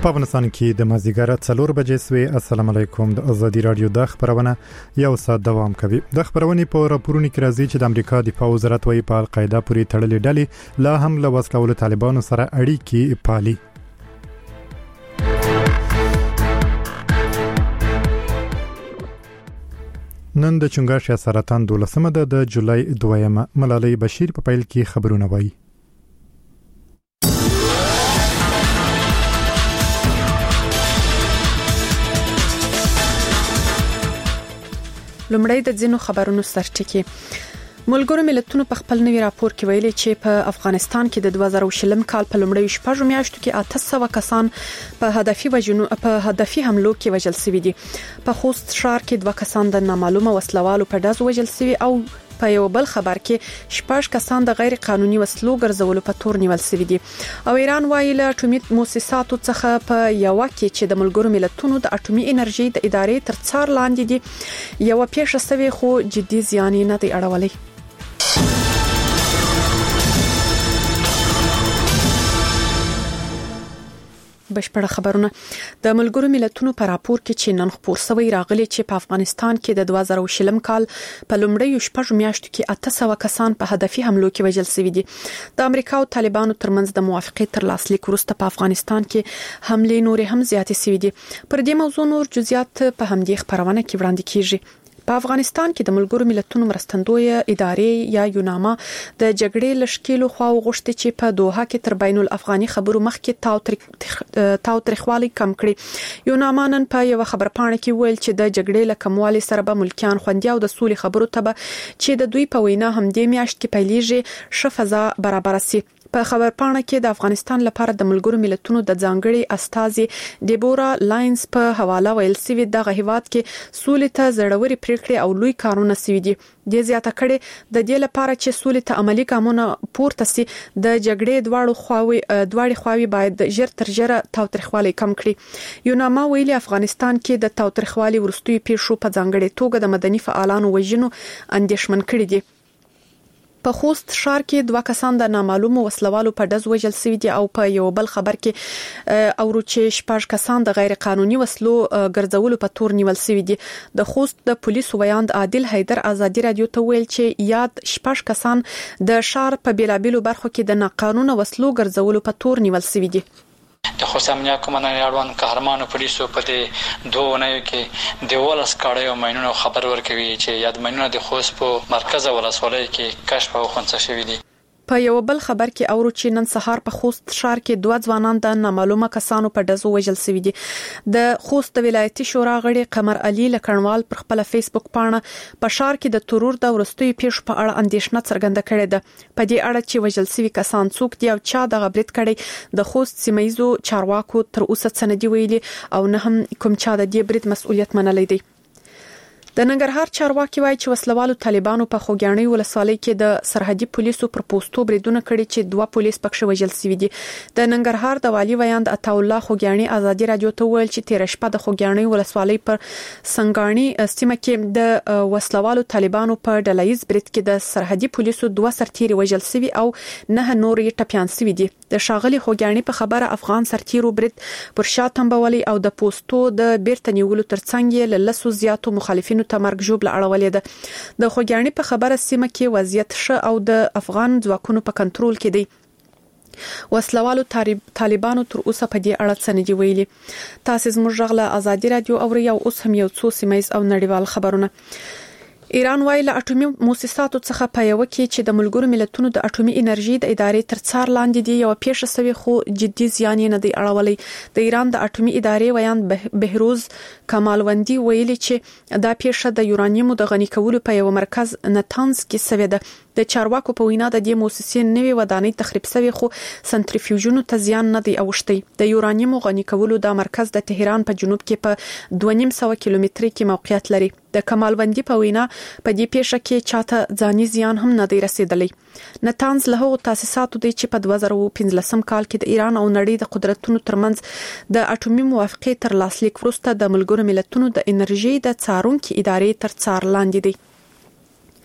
په افغانستان کې د مازیګر 4 بجې سوي. السلام علیکم. د ازادي رادیو د خبرونه یو ساعت دوام کوي. د خبرونې په راپورونو کې راځي چې د امریکا دفاع وزارت وايي په القاعده پورې تړلې ډلې لا هم له وسلوالو طالبانو سره اړیکې پالي. نن د چنګاښ سرطان 12مه د جولای 2مه. ملالۍ بشیر په پیل کې خبرونه وایي. لومړی د ځینو خبرونو سرټکی. ملګرو ملتونو په خپل نوي راپور کې ویلي چې په افغانستان کې د 2020 کال په لومړیو شپږو میاشتو کې 800 کسان په هدفي حملو کې وژل شوي دي. په خوست ښار کې 2 کسان د نامعلومه وسلوالو په ډز وژل شوي او په یو بل خبر کې 6 کسان د غیر قانوني وسلو ګرځولو په تور نیول شوي دي. او ایران وايي له اټومي مؤسساتو څخه په یو کې چې د ملګرو ملتونو د اټومي انرژي د ادارې تر څار لاندې دي یو پیښه شوی خو جدي زیان نه دی اړولې. بشپړه خبرونه. د ملګرو ملتونو په راپور کې چې نن خبر شوی راغلي چې په افغانستان کې د 2020 کال په لومړیو شپږو میاشتو کې 800 کسان په هدفي حملو کې وژل شوي دي. د امریکا او طالبانو ترمنځ د موافقې تر لاسلیک وروسته په افغانستان کې حملې نور هم زیاتې شوي دي. پر دې موضوع نور جزئیات په همدې خبرونه کې وړاندې کیږي. په افغانستان کې د ملګرو ملتونو مرستندوی ادارې یا یوناما د جګړې لشکېلو خوا وغوښتي چې په دوحه کې تر بین الافغاني خبرو مخکې تاوتریخوالي کم کړي. یوناما نن په یو خبرپاڼه کې ویل چې د جګړې له کموالي سره به ملکیان خوندي او د سولې خبرو ته چې د دوی په وینا هم د میاشت کې پیلېږي ش فضا برابر سي. په خبرپاڼه کې د افغانستان لپاره د ملګرو ملتونو د ځانګړي استازي ډیبورا لاینز په حواله ویل سوي دغه هیواد کې سولې ته زړوري پریکړې او لوی کارونه سوي دي. د زیاته کړي د دې لپاره چې سولې ته عملی ګامونه پورته سي د جګړې دواړي خواوې باید ژر تر ژره تاوتریخوالي کم کړي. یوناما ویلي افغانستان کې د تاوتریخوالي ورستوي پیښو په ځانګړي توګه د مدني فعالانو وژنو اندېښمن کړي دي. په خوست ښار کې 2 کسان د نامعلومو وسلوالو په ډز وژل شوي دي او په یو بل خبر کې اورو چې 6 کسان د غیر قانوني وسلو ګرځولو په تور نیول شوي دي. د خوست د پولیسو ویاند عادل حیدر ازادي رادیو ته ویل چې یاد 6 کسان د ښار په بیلابیلو برخو کې د ناقانونه وسلو ګرځولو په تور نیول شوي دي. د خوست امنیه کمانډ اړوند قهرمانو پولیسو په دې 2 اونیو کې د ولس کاړې او ماینونو خبر ورکوي چې یاد ماینونه د خوست په مرکز ولسوالۍ کې کشف او خنثی شوي دي. په یو بل خبر کې اورو چې نن سهار په خوست ښار کې 2 ځوانان د نامعلومه کسانو په ډزو وژل شوي دي. د خوست ولایتي شورا غړي قمر علي لکړنوال پر خپل فیسبوک پاڼه په ښار کې د ترور د ورستوي پیښو په اړه اندېښنه څرګنده کړې ده. په دې اړه چې وژل شوي کسان څوک دي او چا د غبرت کړي د خوست سیمایزو چارواکو تر اوسه څه نه دی ویلي او نه هم کوم چا د دې برید مسؤلیت منلی دی. د ننګرهار چارواکي وایي چې وسلوالو طالبانو په خوګیاڼي ولسوالۍ کې د سرحدي پولیسو پر پوسټو بریدونه کړي چې 2 پولیس پکښ وژل شوي دي. د ننګرهار د والي ویاند عطا الله خوګیاڼي ازادي رادیو ته ویل چې 13 شپه د خوګیاڼي ولسوالۍ پر سنگاڼي سیمه کې د وسلوالو طالبانو په ډلهیز برید کې د سرحدي پولیسو 2 سرتیري وژل شوي او 9 نور یې ټپيان شوي دي. د شاغلي خوګیاڼي په خبره افغان سرتیرو برید پر شاتم بولي او د پوسټو د بیرته نیولو ترڅنګ یې له لسو زیاتو مخالفینو تمرګ جوړ اړولې ده. د خوګیاڼي په خبره سیمه کې وضعیت ښه او د افغان ځواکونو په کنټرول کې دی. وسلوالو طالبانو تر اوسه په دې اړه څه نه دی ویلي. تاسو زموږ غږ له ازادي رادیو اورئ او اوس هم یو څو سیمایز او نړیوال خبرونه. ایران وايي له اټومي مؤسساتو څخه په یو کې چې د ملګرو ملتونو د اټومي انرژي د ادارې تر څار لاندې دی یو پیښه شوی خو جدي زیان نه دی اړولې. د ایران د اټومي ادارې ویاند بهروز کمالوندی ویلي چې دا پیښه د یورانیمو د غني کولو په یو مرکز نتانز کې شوې ده. د چارواکو په وینا د دې مؤسسې نوې ودانۍ تخریب شوی خو سنټریفیوژونو ته زیان نه دی اوښتی. د یورانیمو غني کولو د مرکز د تهران په جنوب کې په 2.5 کیلومتري کې موقعیت لري. د کمالوندی په وینا په دې پیښه کې چاته ځاني زیان هم نه دی رسیدلی. نتانز له هغو تاسیساتو دی چې په 2015 کال کې د ایران او نړۍ د قدرتونو ترمنځ د اټومي موافقې تر لاسلیک وروسته د ملګرو ملتونو د انرژي د څارونکو ادارې تر څار لاندې دی.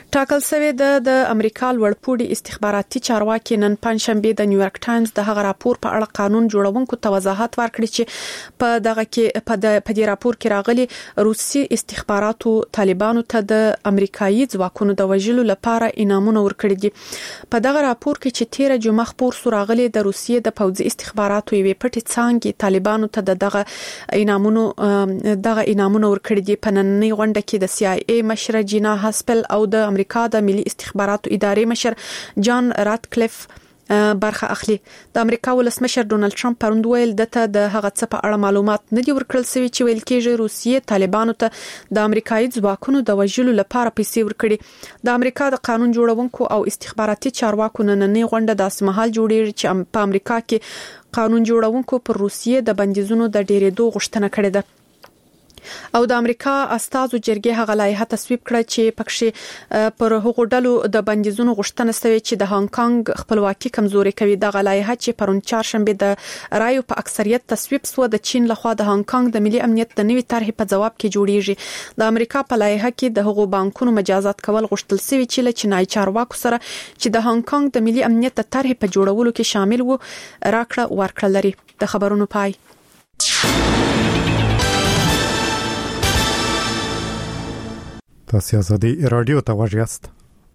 ټاکل شوی د امریکا لوړپوړي استخباراتي چارواکي نن پنځشنبه د نیویارک ټایمز د هغه راپور په اړه قانون جوړونکو ته وضاحت ورکړي چې په دغه کې په دې راپور کې راغلي روسي استخباراتو طالبانو ته د امریکایي ځواکونو د وژلو لپاره انعامونه ورکړي دي. په دغه راپور کې چې 13 جمعه خبر سو راغلي د روسیې د پوځي استخباراتو یوې پټې څانګې طالبانو ته دغه انعامونه ورکړي دي. په نننۍ غونډه کې د CIA مشر جینا هاسپل او د امریکا د ملي استخباراتو ادارې مشر جان راتکلیف برخه اخلي. د امریکا ولسمشر ډونالد ټرمپ پروند ویل دته د هغه څه په اړه معلومات نه دی ورکړل شوی چې ویل کېږي روسیې طالبانو ته د امریکایي ځواکونو د وژلو لپاره پیسې ورکړي. د امریکا د قانون جوړونکو او استخباراتي چارواکو نننۍ غونډه د اسمحال جوړیږي چې په امریکا کې قانون جوړونکو پر روسیې د بندیزونو د ډیرېدو غوښتنه کړې ده او د امریکا استازو جرګې هغه لایحه تصویب کړه چې پکې پر هغو ډلو د بندیزونو غوښتنه شوې چې د هانګ کانګ خپلواکي کمزوري کوي. د لایحه چې پرون چهارشنبه د رایو په اکثریت تصویب شو د چین لخوا د هانګ کانګ د ملي امنیت د نوي طرحې په جواب کې جوړیږي. د امریکا په لایحه کې د هغو بانکونو مجازات کول غوښتل شوی چې له چینای چارواکو سره چې د هانګ کانګ د ملي امنیت د طرحې په جوړولو کې شامل وو راکړه ورکړه لري. د خبرونو پای. تاسو ازادي رادیو ته واجیاست.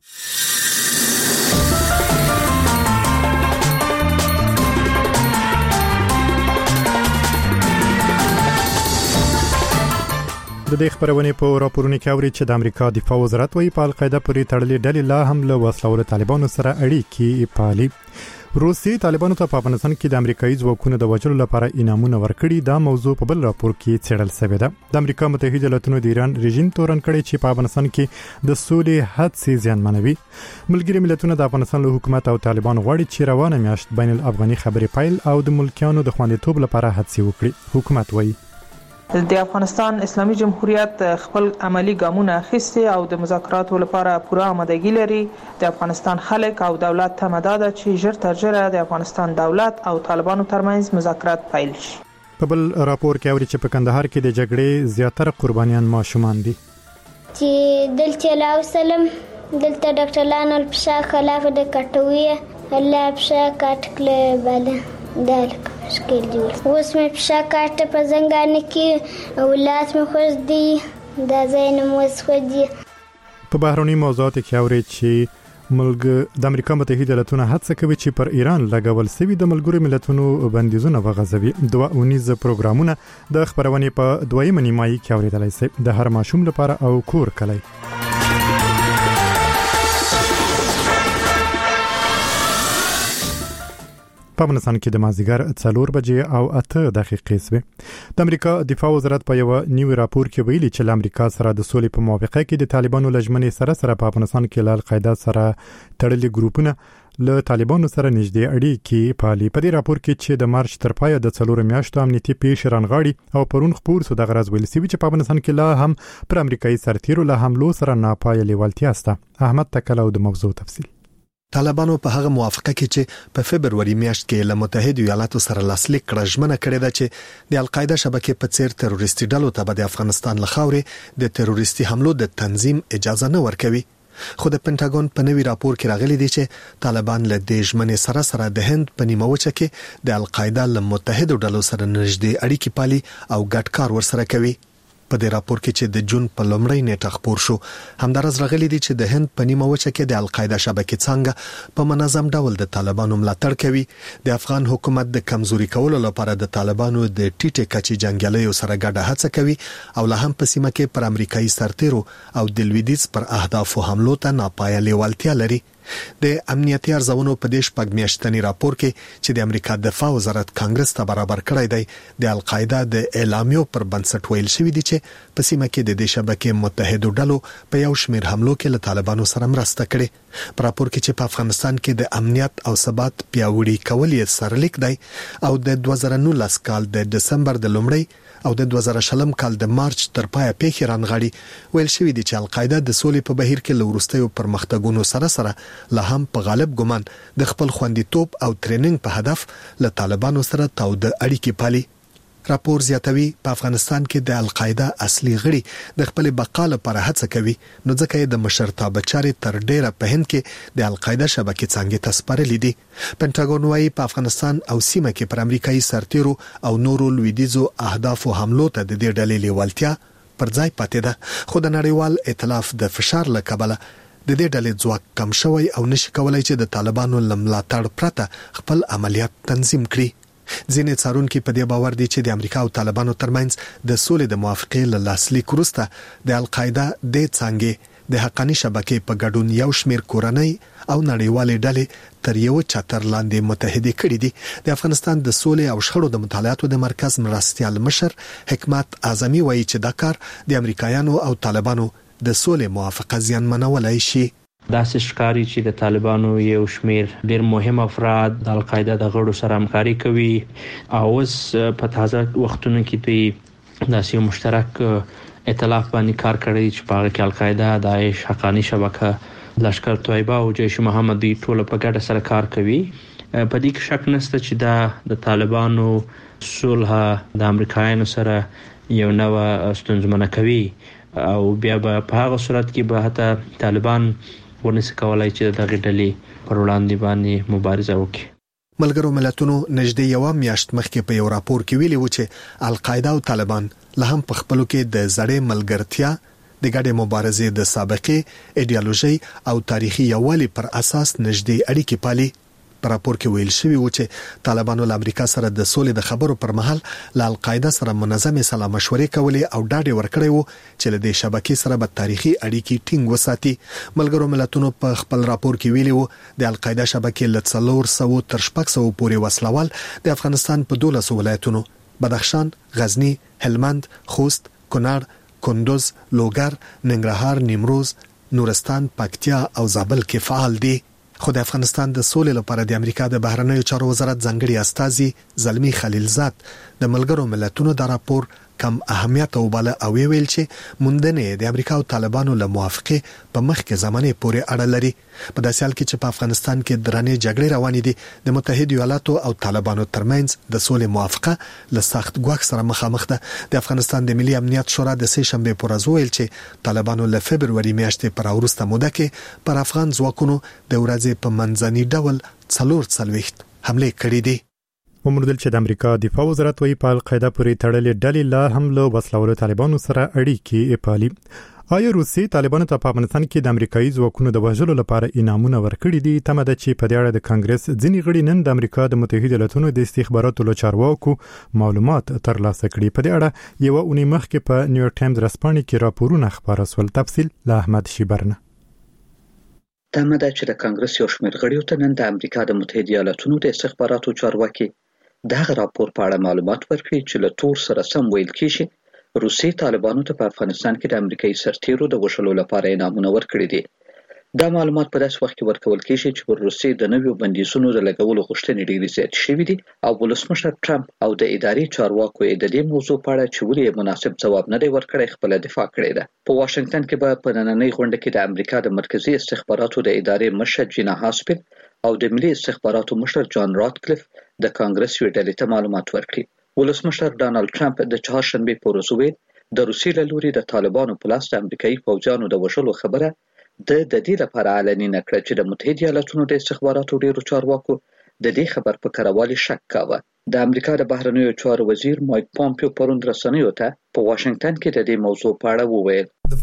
د دې خبرونه په راپورونو کې اوري چې د امریکا دفاع وزارت وايي په القاعده پورې تړلې ډلې لا هم له وسلوال طالبانو سره اړیکې پالي. روسي طالبانو ته په افغانستان کې د امریکایي ځواکونو د وژلو لپاره انعامونه ورکړي. دا موضوع په بل راپور کې څېړل شوې ده. د امریکا متحده ایالاتونو د ایران رژیم تورن کړي چې په افغانستان کې د سولې حادثې زیانمنوي. ملګری ملتونه د افغانستان له حکومت او طالبانو غواړي چې روانه میاشت بین الافغاني خبرې پیل او د ملکیانو د خوندیتوب لپاره هڅې وکړي. حکومت وايي د افغانستان اسلامي جمهوریت خپل عملی ګامونه اخیستي او د مذاکراتو لپاره پوره آمادګي لري. د افغانستان خلک او دولت ته مدد چې ژر تر ژره د افغانستان دولت او طالبانو ترمنځ مذاکرات پیل شي. په بل راپور کې اوري چې په کندهار کې د جګړې زیاتره قربانیان ماشومان دي. چې دلته لاوسلم دلته ډاکټر لانل پښه خلاف د کټوي الله پښه کټکله بالا دالک مشکل جوړ اوس مې پښه کاټه په زنګانه کې اولاد مې خوښ دي دا زین موس خو دي. په بهرني موضوعاتو کې اوري چې د امریکا متحده ایالاتونو هڅه کوي چې پر ایران لګول شوی د ملګرو ملتونو بندیزونه وغځوي. 2 پروګرامونه د خبرونې په دویمه نیمایي کې اوریدلای شي. د هر ماشوم لپاره او کور کلی. په افغانستان کې د مازیګر 4 بجې او 8 دقیقې سوي. د امریکا دفاع وزارت په یو نیو راپور کې ویلي چې د امریکا سره د سولې په موافقه کې د طالبانو لجمنې سره په افغانستان کې له القاعده سره تړلي ګروپونه له طالبانو سره نږدې اړیکې پالي. په دې راپور کې چې د مارچ تر پایه د 4 میاشتو امنیتي پیښې رانغاړي او پرون خبر سو د غرض ویل سوي چې په افغانستان کې لا هم پر امریکایي سرتیرو له حملو سره ناپایه لیوالتیا سته. احمد تکل او د موضوع تفصیل. طالبانو په هغه موافقه کې چې په فبرवरी میاشت کې له متحده ایالاتو سره لاسلیک کړه ژمنه کړې ده چې د القاعده شبکې په څیر تروریستي ډلو ته د افغانستان له خاورې د تروریستي حملو د تنظیم اجازه نه ورکوي. خو د پینټاګون په نوي راپور کې راغلي دي چې طالبان له دې ژمنې سره د هند په نیمه وچه کې د القاعده له متحده ډلو سره نږدې اړیکې پالي او ګډ کار ورسره کوي. په دې راپور کې چې د جون په لومړۍ نیټه خبر شو همدارس راغلي دي چې د هند په نیمه وچه کې د القاعده شبکې څنګه په منظم ډول د طالبانو ملاتړ کوي. د افغان حکومت د کمزوري کولو لپاره د طالبانو د ټیټه کچې جنگیالیو سره ګډه هڅه کوي او له هم په سیمه کې پر امریکایي سرتیرو او د لویدیځ پر اهدافو حملو ته ناپایه لیوالتیا لري. د امنیتي ارزونو په دیش پګ میاشتنی راپور کې چې د امریکا دفاع وزارت کانګرس ته برابر کړی دی د القاعده د اعلامیو پر بنسټ ویل شوی دی چې په سیمه کې د دې شبکې متحده ډلو په یو شمېر حملو کې له طالبانو سره مرسته کړې. په راپور کې چې په افغانستان کې د امنیت او ثبات پیاوړي کول یې سرلیک دی او د 2019 کال د دسمبر د لومړۍ او د 2020 کال د مارچ تر پایه پیښې رانغاړي. ویل شوی دی چې القاعده د سولې په بهیر کې له وروستیو پرمختګونو سره له هم په غالب ګمان د خپل خوندیتوب او ټریننګ په هدف له طالبانو سره تاوده اړیکې پالي. راپور زیاتوي په افغانستان کې د القاعده اصلي غړي د خپل بقا لپاره هڅه کوي، نو ځکه د مشرتابه چارې تر ډیره په هند کې د القاعده شبکې څنګه تسپارلې دي. پینټاګون وايي په افغانستان او سیمه کې پر امریکایي سرتیرو او نورو لویدیزو اهدافو حملو ته د دې ډلې لیوالتیا پر ځای پاتې ده، خو د نړیوال ائتلاف د فشار له کبله د دې ډلې ځواک کم شوی او نشي کولای چې د طالبانو لملاتړ پرته خپل عملیات تنظیم کړي. ځینې څارونکو په دې باور دي چې د امریکا او طالبانو ترمنځ د سولې د موافقې له لاسلیک وروسته د القاعده د څنګه د حقاني شبکې په ګډون یو شمېر کورنۍ او نړیوالې ډلې تر یو چتر لاندې متحده کړي دي. د افغانستان د سولې او شخړو د مطالعاتو د مرکز مرستيال مشر حکمت اعظمي وایي چې دا کار د امریکایانو او طالبانو د سولې موافقه زیانمنولای شي. داسې ښکاري چې د طالبانو یو شمیر ډېر مهم افراد د القاعده د غړو سره همکاري کوي او اوس په تازه وختونو کې دوی داسې یو مشترک ائتلاف باندې کار کوي چې په هغه کې القاعده، داعش، حقاني شبکه، لشکر طیبه او جیش محمد دوی ټول په ګډه سره کار کوي. په دې کې شک نشته چې دا د طالبانو صلح د امریکایانو سره یو نوې ستونزمنه کوي او بیا په هغه صورت کې به حتی طالبان ونس کولای چې د غډلې پر وړاندې باندې مبارزه وکړي. ملګرو ملتونو نږدې یو میاشت مخکې په یو راپور کې ویلي و چې القاعده او طالبان له هم په خپلو کې د زړې ملګرتیا، د ګډې مبارزې د سابقې ایډیالوژي او تاریخي یووالي پر اساس نږدې اړیکې پالي. په راپور کې ویل شوی و چې طالبانو له امریکا سره د سولې د خبرو پر مهال له القاعده سره منظمه سلا مشورې کولې او ډاډ ورکړی و چې له دې شبکې سره به تاریخي اړیکې ټینګ وساتي. ملګرو ملتونو په خپل راپور کې ویلي و د القاعده شبکې له 400 تر 600 پورې وسلوال د افغانستان په 12 ولایتونو بدخشان، غزنی، هلمند، خوست، کونړ، کندوز، لوګر، ننګرهار، نیمروز، نورستان، پکتیا او زابل کې فعال دي. خو د افغانستان د سولې لپاره د امریکا د بهرنیو چارو وزارت ځانګړي استازي زلمی خلیلزاد د ملګرو ملتونو د راپور کم اهمیت وباله او ویل چې موندنې د امریکا او طالبانو له موافقه په مخ کې زمانه پورې اړه لري. په داسې حال کې چې په افغانستان کې درنې جګړې روانې دي، د متحده ایالاتو او طالبانو ترمنځ د سولې موافقه له سخت ګواښ سره مخامخ ده. د افغانستان د ملي امنیت شورا د سه شنبه پر ورځ ویل چې طالبانو له فبرवरी میاشتې پر وروسته موده کې پر افغان ځواکونو د ورځې په منځني ډول 440 حمله کړې دي. ومردل چې د امریکا دفاع وزارت وایي په القاعده پورې تړلې ډلې لا هم له وسلوالو طالبانو سره اړیکې پالي. آیا روسي طالبانو ته په افغانستان کې د امریکایي ځواکونو د وژلو لپاره انعامونه ورکړي دي؟ تمه ده چې په دې اړه د کانګرس ځینې غړي نن د امریکا د متحده ایالاتو د استخباراتو له چارواکو معلومات ترلاسه کړي. په دې اړه یو اونۍ مخکې په نیویورک ټایمز رسپانې کې راپورونه خبره سول. تفصیل له احمد شیبرنه. تمه ده چې د کانګرس یو شمېر غړیو ته نن د امریکا د متحده ایالاتو د استخباراتو چارواکي دغه راپور په اړه معلومات ورکړي چې له تور سره سم ویل کېږي روسي طالبانو ته په افغانستان کې د امریکایي سرتیرو د وژلو لپاره انعامونه ورکړي دي. دا معلومات په داسې وخت کې ورکول کېږي چې پر روسي د نویو بندیزونو د لګولو غوښتنې ډېرې زیاتې شوې دي او ولسمشر ټرمپ او د ادارې چارواکو یې د دې موضوع په اړه چې ولې مناسب ځواب نه دی ورکړی خپله دفاع کړې ده. په واشنګټن کې به په نننۍ غونډه کې د امریکا د مرکزي استخباراتو د ادارې مشر جینا هاسپل او د ملي استخباراتو مشر جان راتکلیف د کانګرس یو ډلې ته معلومات ورکړي. ولسمشر ډانلډ ټرمپ د چهارشنبې په ورځ ویل د روسي له لوري د طالبانو په لاس د امریکایي پوځیانو د وژلو خبره د دې لپاره علني نه کړه چې د متحده ایالاتونو د استخباراتو ډیرو چارواکو د دې خبر په کاروالي شک کاوه. د امریکا د بهرنیو چارو وزیر مایک پومپیو پرون رسنیو ته په واشنګټن کې د دې موضوع په اړه وویل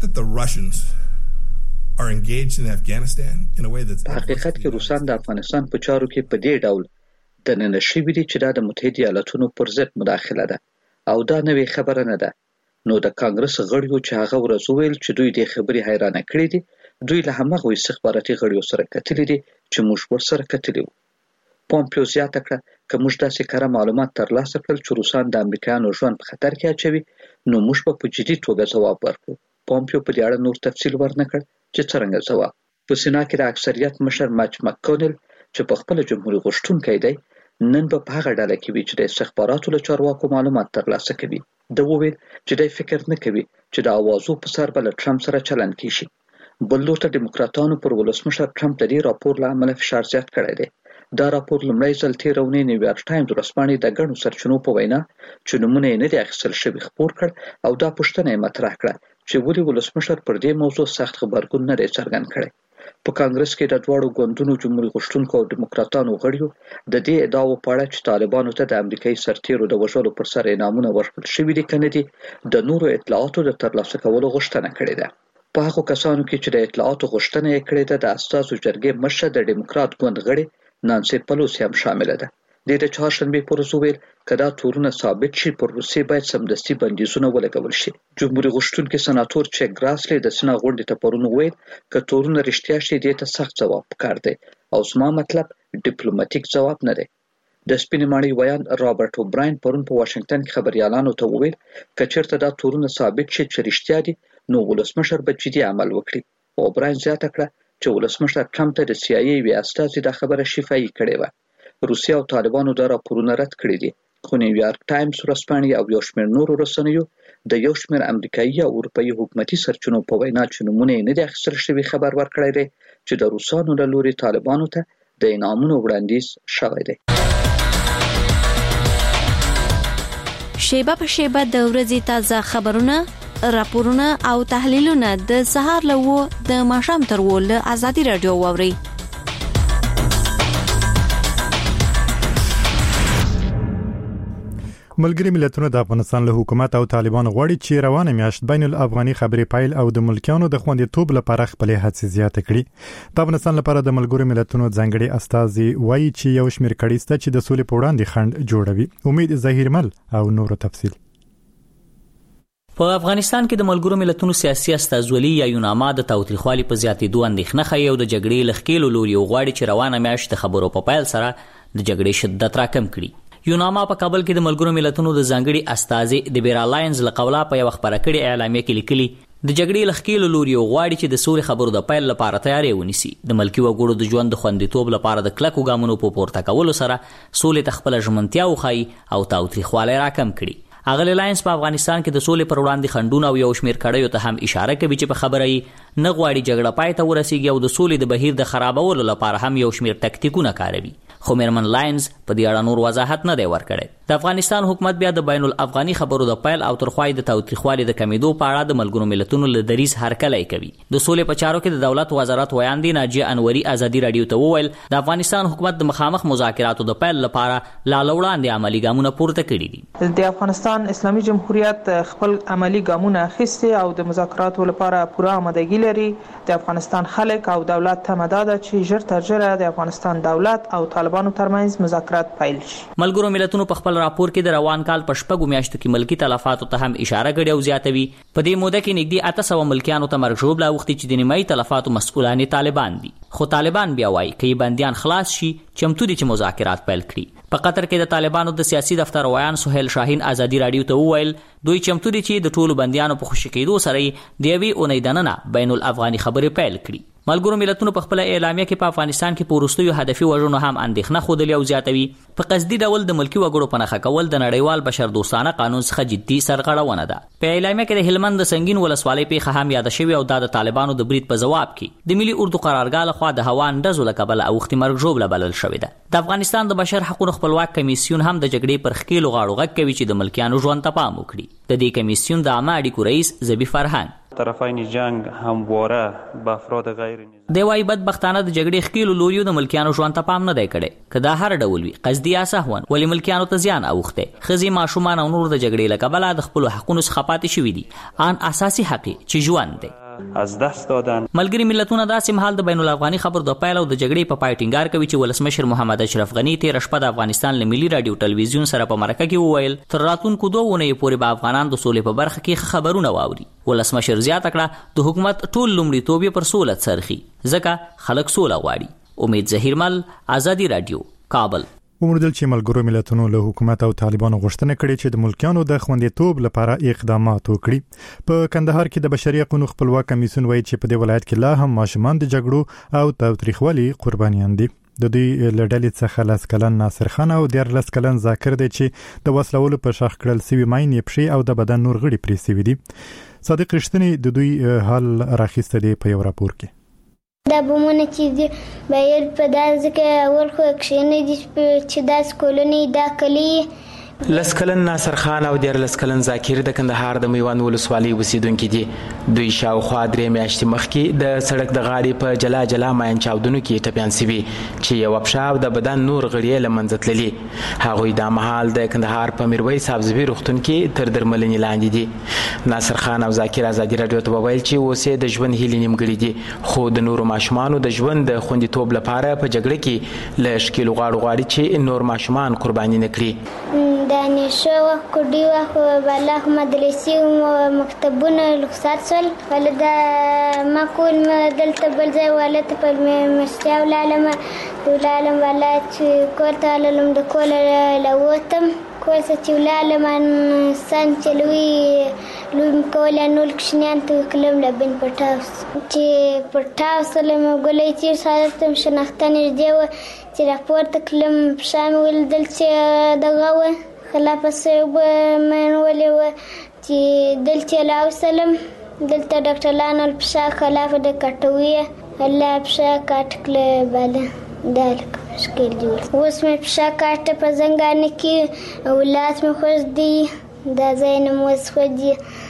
په حقیقت کې روسان د افغانستان په چارو کې په دې ډول د نن شوي دي چې دا د متحده ایالاتونو پر ضد مداخله ده او دا نوې خبره نه ده. نو د کانګرس غړیو چې هغه ورځ ویل چې دوی د خبرې حیرانه کړې دي، دوی له همغه استخباراتي غړیو سره کتلې دي چې موږ ورسره کتلې وو. پومپیو زیاته کړه که موږ داسې کره معلومات ترلاسه کړل چې روسان د امریکایانو ژوند په خطر کې اچوي نو موږ به په جدي توګه ځواب ورکړو. پومپیو په دې اړه نور تفصیل ورنکړ چې څرنګه ځواب. په سینا کې د اکثریت مشر ماچ مکونل چې په خپل جمهوریت غوښتونکی دی نن په هغه ډله کې وی چې د استخباراتو له چارواکو معلومات ترلاسه کوي. د وویل چې د فکر نه کوي چې د اوازو په سر بل ټرمپ سره چلند کیشي. بل لورته ډیموکراتانو پر ولسمشر ټرمپ د دې راپور له امله فشار زیات کړی دی. دا راپور لومړی ځل تېره اونۍ نیویارک ټایمز ورځپاڼې د ګڼو سرچینو په وینا چې نومونه یې نه دي اخیستل شوي خپور کړ او دا پوښتنه یې مطرح کړه چې ولې ولسمشر پر دې موضوع سخت غبرګون نه دی څرګند کړی. په کانګرس کې د دواړو ګوندونو جمهوریت غوښتونکو او ډیموکراتانو غړیو د دې ادعاو په اړه چې طالبانو ته د امریکایي سرتیرو د وژلو پر سر انعامونه ورکړل شوي دي که نه دي د نورو اطلاعاتو د ترلاسه کولو غوښتنه کړې ده. په هغو کسانو کې چې د اطلاعاتو غوښتنه یې کړې ده د استازو جرګې مشره د ډیموکرات ګوند غړې نانسي پلوسی هم شامله ده. د چهارشنبې پر ورځ وویل که دا تورونه ثابت شي پر روسیې باید سمدستي بندیزونه ولګول شي. جمهوریت غوښتونکي سناتور چیک ګراسلی د سنا غونډې ته پرون وویل که تورونه رښتیا شي دې ته سخت ځواب پکار دی او زما مطلب ډیپلوماټیک ځواب نه دی. د سپینې ماڼۍ ویان رابرټ اوبراین پرون په واشنگټن کې خبريالانو ته وویل که چېرته دا تورونه ثابت شي چې رښتیا دي نو ولسمشر به جدي عمل وکړي. اوبراین زیاته کړه چې ولسمشر ټرمپ ته د سی آی ای وی استازي دا خبره شفاهي کړې وه. روسیه او طالبانو دا راپورونه رد کړي دي خو نیویارک ټایمز ورځپاڼې او یو شمېر نورو رسنیو د یو شمېر امریکایي او اروپایي حکومتي سرچینو په وینا چې نومونه یې نه دي اخیستل شوي خبر ورکړی دی چې د روسانو له لوري طالبانو ته د انعامونو وړاندیز شوی دی. شیبه په شیبه د ورځې تازه خبرونه، راپورونه او تحلیلونه د سهار له 9 د ماښام تر 10 له آزادي رادیو واوري. ملګری ملتونو د افغانستان له حکومت او طالبان غواړي چې روانه میاشت بین الافغاني خبرې پایل او د ملکیانو د خوندیتوب لپاره خپل هڅې زیاتې کړي. د افغانستان لپاره د ملګرو ملتونو ځانګړي استازي وایي چې یو شمېر کړي ست چې د سولې په وړاندې خنډ جوړوي. امید ظهیرمل او نورو تفصیل. په افغانستان کې د ملګرو ملتونو سیاسي استازولي یا یوناما د تاوتریخوالي په زیاتېدو اندېښنه ښیي او د جګړې لخکېلو لوري غواړي چې روانه میاشت د خبرو په پایل سره د جګړې شدت راکم کړي. یوناما په کابل کې د ملګرو ملتونو د ځانګړي استازي د بیر الاینز له قوله په یو خبره کړې اعلامیه کې لیکلي د جګړې لخکېلو لوري غواړي چې د سولې خبرو د پایل لپاره تیاری ونیسي. د ملکي وګړو د ژوند د خوندیتوب لپاره د کلکو ګامونو په پورته کولو سره سولې ته خپل ژمنتیا وښایي او تاوتریخوالی راکم کړي. اغلی لاینز په افغانستان کې د سولې پر وړاندې خنډونه او یو شمېر کړیو ته هم اشاره کوي چې په خبره یې نه غواړي جګړه پای ته ورسیږي او د سولې د بهیر د خرابولو لپاره هم یو شمېر تکتیکونه کاروي. خو میرمن لاینز په دې اړه نور وضاحت نه دی ورکړی. د افغانستان حکومت بیا د بین الافغاني خبرو د پایل او ترخوای د تاوتریخوالي د کمیدو په اړه د ملګرو ملتونو له دریز هرکلی کوي. د سولې په چارو کې د دولت وزارت ویاندې ناجیه انوري آزادي رادیو ته وویل د افغانستان حکومت د مخامخ مذاکراتو د پایل لپاره لاله وړاندې عملی ګامونه پورته کړي دي. د افغانستان اسلامي جمهوریت خپل عملی ګامونه اخیستي او د مذاکراتو لپاره پوره آمادګي لري. د افغانستان خلک او دولت ته مدد چې ژر تر ژره د افغانستان دولت او طالبانو ترمنځ مذاکرات پیل شي. ملګرو ملتونو په خپل راپور کې د روان کال په شپږو میاشتو کې ملکی تلفاتو ته هم اشاره کړې او زیاتوي. په دې موده کې نږدې 800 ملکیانو ته مرګ ژوبله اوښتې چې د نیمایي تلفاتو مسؤلان طالبان دي. خو طالبان بیا وایي که بندیان خلاص شي چمتو دي چې مذاکرات پیل کړي. په قطر کې د طالبانو د سیاسي دفتر ویان سهیل شاهین آزادي رادیو ته وویل دوی چمتو دي چې د ټولو بندیانو په خوشی کېدو سره د یوې اونۍ دننه بین الافغاني خبرې پیل کړي. ملګرو ملتونو په خپل اعلامیه کې په افغانستان کې په وروستیو هدفي وژنو هم اندېښنه ښودلې او زیاتوي. په قصدي ډول د ملکي وګړو په نښه کول د نړیوال بشردوستانه قانون څخه جدي سرغړونه ده. په اعلامیه کې د هلمند د سنگین ولسوالۍ پیښه هم یاد شوې او د طالبانو د برید په جواب کې د ملي اردو قرارګاه لخوا د هوا اندازو له کبله اوښتې مرګ ژوبله بلل شوې ده. د افغانستان د بشر حقوقو خپلواک کمیسیون هم د جګړې پر ښکېلو غاړو غږ کوي چې د ملکیانو ژوند ته پام وکړي. د دې کمیسیون د عامه اړیکو رئیس زبی فرهان طرفین جنگ همواره به افراد غیر دی وايي بدبختانه د جګړې ښکېلو لوریو د ملکیانو ژوند ته پام نه دی کړی. که دا هر ډول وي قصدي یا سهون ولې ملکیانو ته زیان اوښتی. ښځې ماشومان او نور د جګړې له کبله د خپلو حقونو څخه پاتې شوي دي. ان اساسي حق چې ژوند دی از دست دادن. ملګری ملتونه داسې مهال د بین الافغاني خبرو د پایل او د جګړې په پای ټینګار کوي چې ولسمشر محمد اشرف غنی تېره شپه د افغانستان له ملي راډیو ټلویزیون سره په مرکه کې وویل تر راتلونکو 2 اونیو پورې به افغانان د سولې په برخه کې خبرونه واوري. ولسمشر زیاته کړه د حکومت ټول لومړیتوب یې پر سوله څرخي ځکه خلک سوله غواړي. امید ظهیرمل آزادي رادیو کابل. ومردل چې ملګرو ملتونو له حکومت او طالبانو غوښتنه کړې چې د ملکیانو د خوندیتوب لپاره اقدامات وکړي. په کندهار کې د بشري حقوقو خپلواک کمیسیون وایي چې په دې ولایت کې لا هم ماشومان د جګړو او تاوتریخوالي قربانیان دي. د دوی له ډلې څخه 10 کلن ناصر خان او 13 کلن ذاکر دی چې د وسلولو په شاخ کړل سوي ماینې پښې او د بدن نور غړي پرې سوي دي. صادق رښتینی د دوی حال راخیسته دی په یو راپور کې. دا بمونه چې باید په داسې کې اول خو کښېنې دي چې داسې کولونې دا کلی لسکلن ناصر خان او دیر لسکلن ذاکر د کندهار د میوند ولسوالۍ اوسیدونکي دي. دوی شاوخوا 3 میاشتې مخکې د سړک د غاړې په جلا جلا ماین چاودنو کې ټپیان سوي چې یو پښه د بدن نور غړي له منځه تللي. هغوی د مهال د کندهار په میرویس سبزبي روغتون کې تر درملنې لاندې دي. ناصر خان او ذاکر ازادي رادیو ته وویل چې اوس د ژوند هیلې نیمګړې دي، خو د نورو ماشومانو د ژوند د خوندیتوب لپاره په جګړه کې له ښکېلو غاړو غواړي چې نور ماشومان قرباني نه کړي. دانشو وخت کوډي وخت بالا مدرسې او مکتبونه رخصت شول، ولې دا ما کول دلته بل ځای ولته په مشتیا ولالم والا چې کور ته لاړم د کور لوتم کور څه چې ولالم انسان چې لوی کوله نول کښنیان ته کلم لبن پټاوس چې پټاوس لم ګولې چې ساتم شناختنې دی چې راپورته کلم شامل دل چې دغه خلاف سبب منولې و چې دلته لا وسلم دلته ډاکټر لانل پښه خلاف د کټوي الله پښه کټکله بالا دالک مشکل جوړ اوس مې پښه کټه په زنګانه کې اولاد مې خوښ دي دا زین مو خوږي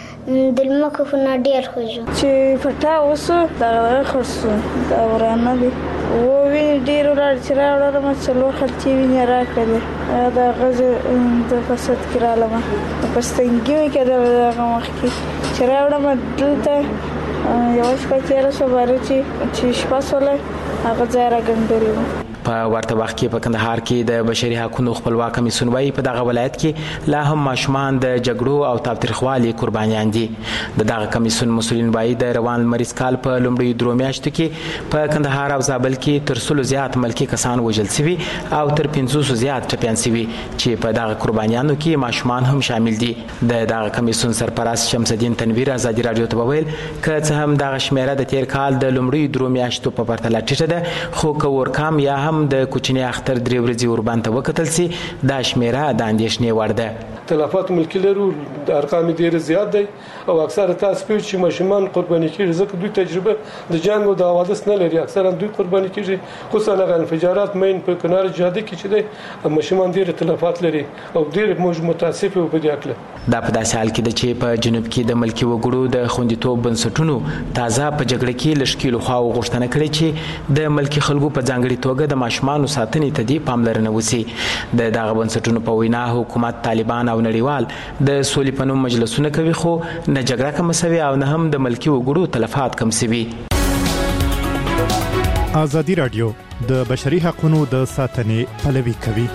دلمکه فنا ډیر خوږو چې پټا اوسو دا خرڅو دا ورانه دي و ویني ډیر ورار چې راوړم چې لو خلک ویني راکړي دا غزه د فساد کړه لمه په ستنګي کې دا مخ کې چې راوړم دلته یو څه کېره سو بارچی چې شپاسوله هغه ځای راګندل. په ورته وخت کې په کندهار کې د بشري حقوقو خپلواک کمیسیون وايي په دغه ولایت کې لا هم ماشومان د جګړو او تاوتریخوالي قربانیان دي. دغه کمیسیون مسؤلین وايي د روان مریض کال په لومړیو 3 میاشتو کې په کندهار او زابل کې تر 100 زیات ملکي کسان وژل شوي او تر 500 زیات ټپیان شوي چې په دغه قربانیانو کې ماشومان هم شامل دي. دغه کمیسیون سرپرست شمس الدین تنویر ازادي رادیو ته وویل که څه هم دغه شمیره د تیر کال د لومړیو 3 میاشتو په پرتله ټیټه ده، خو که ورکام یا هم د کوچنی اختر 3 ورځې وربان ته وکتل سي دا شمیره د اندېښنې وړ ده. تلفات ملکی لرو ارقام ډیر زیات دي او اکثر تاسو په چې ماشومان قرباني کیږي ځکه دوی تجربه د جنگ او د حوادث نه لري، اکثرا دوی قرباني کیږي خصوصا هغه انفجارات مین په کنار جاده کې چې دي ماشومان ډیر تلفات لري او ډیر متاسف په دې اړه. دا په داسې حال کې د چې په جنوب کې د ملکی وګړو د خوندیتوب بنسټونو تازه په جګړه کې لشکېلو خواو غوښتنه کړې چې د ملکی خلکو په ځانګړي توګه د ماشومان ساتنې ته دی پاملرنه وسی. د دغه بنسټونو په وینا حکومت طالبان او نړیوال د سولې په نوم مجلسونه کوي، خو نه جګړه کم سوي او نه هم د ملکی وګړو تلفات کم سوي. ازادي رادیو د بشري حقوقو د ساتنې پلوي کوي.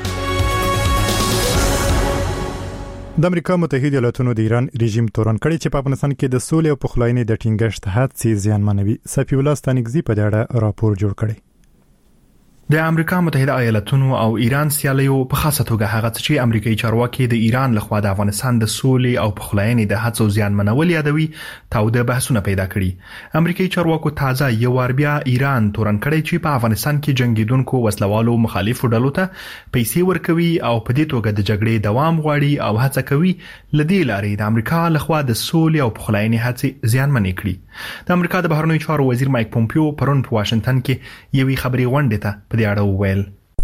د امریکا متحده ایالاتونو د ایران رژیم تورن کړي چې په افغانستان کې د سولې او پخلاینې د ټینګښت هڅې زیانمنوي. صفی الله ستانګزی په اړه راپور جوړ کړي. د امریکا متحده ایالاتونو او ایران سیالیو په خاصه توګه هغه چې امریکایي چارواکي د ایران لخوا د افغانستان د سولې او پخلاینې د هڅو زیانمنول یادوي تاوده بحثونه پیدا کړي. امریکایي چارواکو تازه یو ور بیا ایران تورن کړي چې په افغانستان کې جنگیدونکو وسلوالو مخالفو ډلو ته پیسې ورکوي او په دې توګه د جګړې دوام غواړي او هڅه کوي لدې لارې د امریکا لخوا د سولې او پخلاینې هڅې زیانمنې کړي. د امریکا د بهرنیو چارو وزیر مایک پومپیو پرون په واشنگټن کې یوې خبري غونډې ته په دې اړه وویل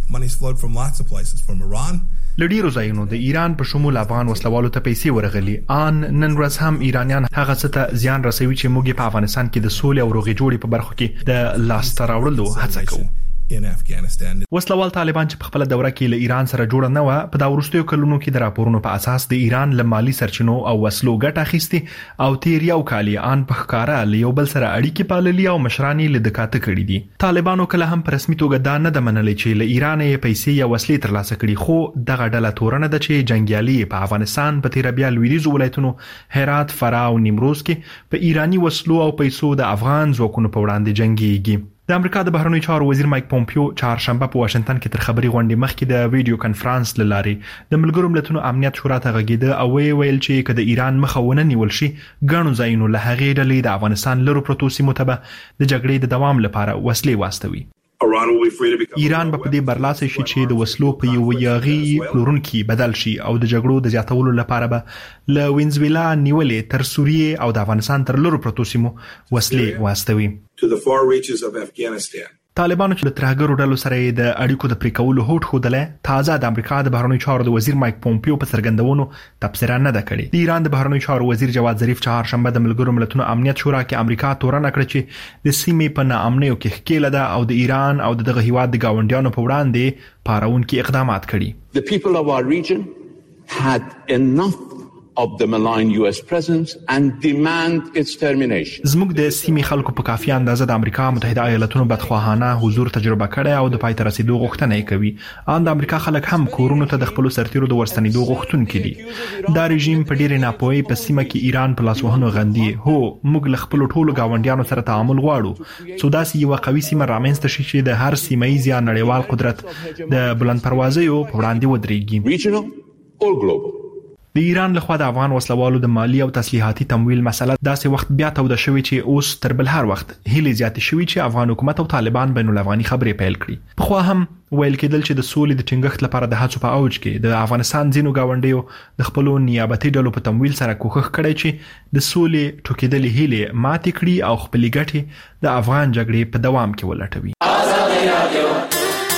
لډیرو ځایونو د ایران په شمول افغان وسلوالو ته پیسې ورغلي. نن ورځ هم ایرانیان هغه څه ته زیان رسوي چې موږ په افغانستان کې د سولې او روغې جوړې په برخو کې د لاسته راوړلو هڅه کوو. وسلوال طالبان چې په خپل دوره کې له ایران سره جوړ نه و په دا وروستیو کلونو کې د راپورونو په اساس د ایران له مالی سرچینو او وسلو ګټه اخیستي او تیر یو کال ان په ښکارا له یو بل سره اړیکې پاللي او مشرانی له دکاته کړي دي. طالبانو کله هم په رسمي توګه دا نه د منلې چې له ایران یې پیسې یا وسلې ترلاسه کړي، خو دغه ډله تورنه ده چې جنگیالي په افغانستان په تیر بیا لویدیځ ولایتونو هرات، فراه او نیمروز کې په ایرانی وسلو او پیسو د افغان ځواکونو په وړاندې جنگيږي. د امریکا د بهرنیو چارو وزیر مایک پومپیو چهارشنبه په واشنگټن کې تر خبري غونډې مخکې د ویډیو کانفرنس لارې د ملګرو ملتونو امنیت شورا ته غږیده او ویل چې کله ایران مخاونه نیول شي ګڼو ځایونو له هغې ډلې د افغانستان لرو پروتو سیمو ته د جګړې د دوام لپاره وسلې واستوي. ایران به دې برلاسه شي چې د وسلو په یو یاغي پلورونکي بدل شي او د جګړو د زیاتولو لپاره به له وینزویلا نیولې تر سوریې او د افغانستان تر لورو پروتو سیمو وسلې واستوي. طالبانو چې د ترهګرو ډلو سره د اړیکو د پریکولو هوډ خوده تازه د امریکا د بهرنیو چارو د وزیر مایک پومپیو په څرګندونو تبصره نه ده کړې. د ایران د بهرنیو چارو وزیر جواد ظریف چهارشنبه د ملګرو ملتونو امنیت شورا کې امریکا تورنه کړې چې د سیمې په ناامنیو کې ښکیله ده او د ایران او دغه هیواد د گاونډیانو په وړاندې پارونکي اقدامات کړي. The people of our region had enough of the malign US presence and demand its termination. زموږ د سیمې خلکو په کافي اندازه د امریکا متحده ایالاتونو بدخواهانه حضور تجربه کړي او د پای ته رسیدو غوښتنه کوي. ان د امریکا خلک هم کورونو ته د خپل سرتیرو د ورستنیدو غوښتونکي دي. دا رژیم په ډیره ناپوهي په سیمه کې ایران په لاسوهنو غندي. هو موږ له خپل ټولو گاونډیانو سره تعامل غواړو. سوداسي یو قوي سیمه رامنځته شي چې د هر سیمایي یا نړیوال قدرت د بلند پروازیو په وړاندې ودرېږي. Regional or global. د ایران لخوا د افغان وسلوالو د مالی او تسلیحاتي تمویل مسله داسې وخت بیا توده شوې چې اوس تر بل هر وخت هیلې زیاتې شوې چې افغان حکومت او طالبان بین الافغاني خبرې پیل کړي. خو هم ویل کېدل چې د سولې د ټینګښت لپاره د هڅو په اوج کې د افغانستان ځینو گاونډیو د خپل نیابتي ډلو په تمویل سره کوښښ کړی چې د سولې ټوکېدلې هیلې ماتې کړي او خپل ګټې د افغان جګړې په دوام کې ولټوي.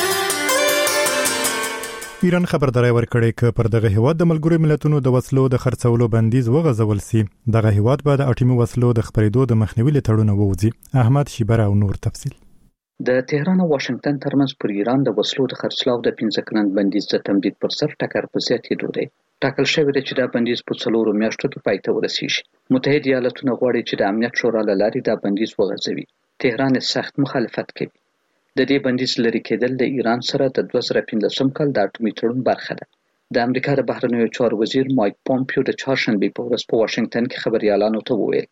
ایران خبرداري ورکړې ک پر دغه هیواد د ملګرو ملتونو د وسلو د خرڅولو بندیز وغځول سي. دغه هیواد به د اټومي وسلو د خپرېدو د مخنیوي لټړونه ووځي. احمد شیبر او نور تفصیل. د تهران او واشنگټن ترمنځ پر ایران د وسلو د خرڅلاو د 15 کلن بندیز د تمدید پر سر ټکر په زیاتېدو دی. ټاکل شوی دی چې دا بندیز په 4 میاشتو کې پای ته ورسیږي. متحده ایالاتونه غواړي چې د امنیت شورا له لارې دا بندیز وغځوي. تهران سخت مخالفت کوي. د دې بندیز لري کېدل د ایران سره د 2015 کال د اټومي تړون برخه ده. د امریکا د بهرنیو چارو وزیر مایک پومپیو د چهارشنبه په ورځ په واشنگټن کې خبريالانو ته وویل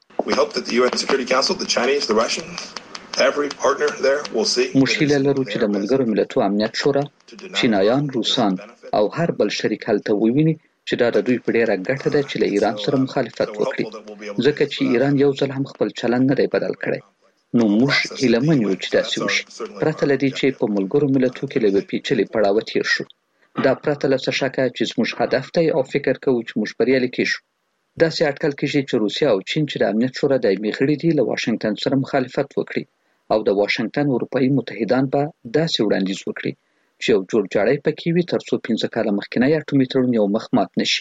موږ هیله لرو چې د ملګرو ملتونو امنیت شورا چینایان، روسان او هر بل شریک هلته وویني چې دا د دوی په ډیره ګټه ده چې له ایران سره مخالفت وکړي ځکه چې ایران یو ځل هم خپل چلند نه دی بدل کړی. نو موږ هیله من یو چې داسې وشي پرته لدی چې په ملګرو ملتونو کې له پیچلې پړاو تیر شو. دا پرته له څه شکه چې زموږ هدف دی او فکر کوو چې موږ بریالي کیږو. داسې اټکل کیږي چې روسیا او چین چې د امنیت شورا دایمي غړي دي له واشنگټن سره مخالفت وکړي او د واشنگټن اروپאי متحدان به داسې وړاندیز وکړي چې یو جوړ جاړی پکې وي ترڅو 15 کاله مخکینی اټومي تړون یو مخ مات نشي.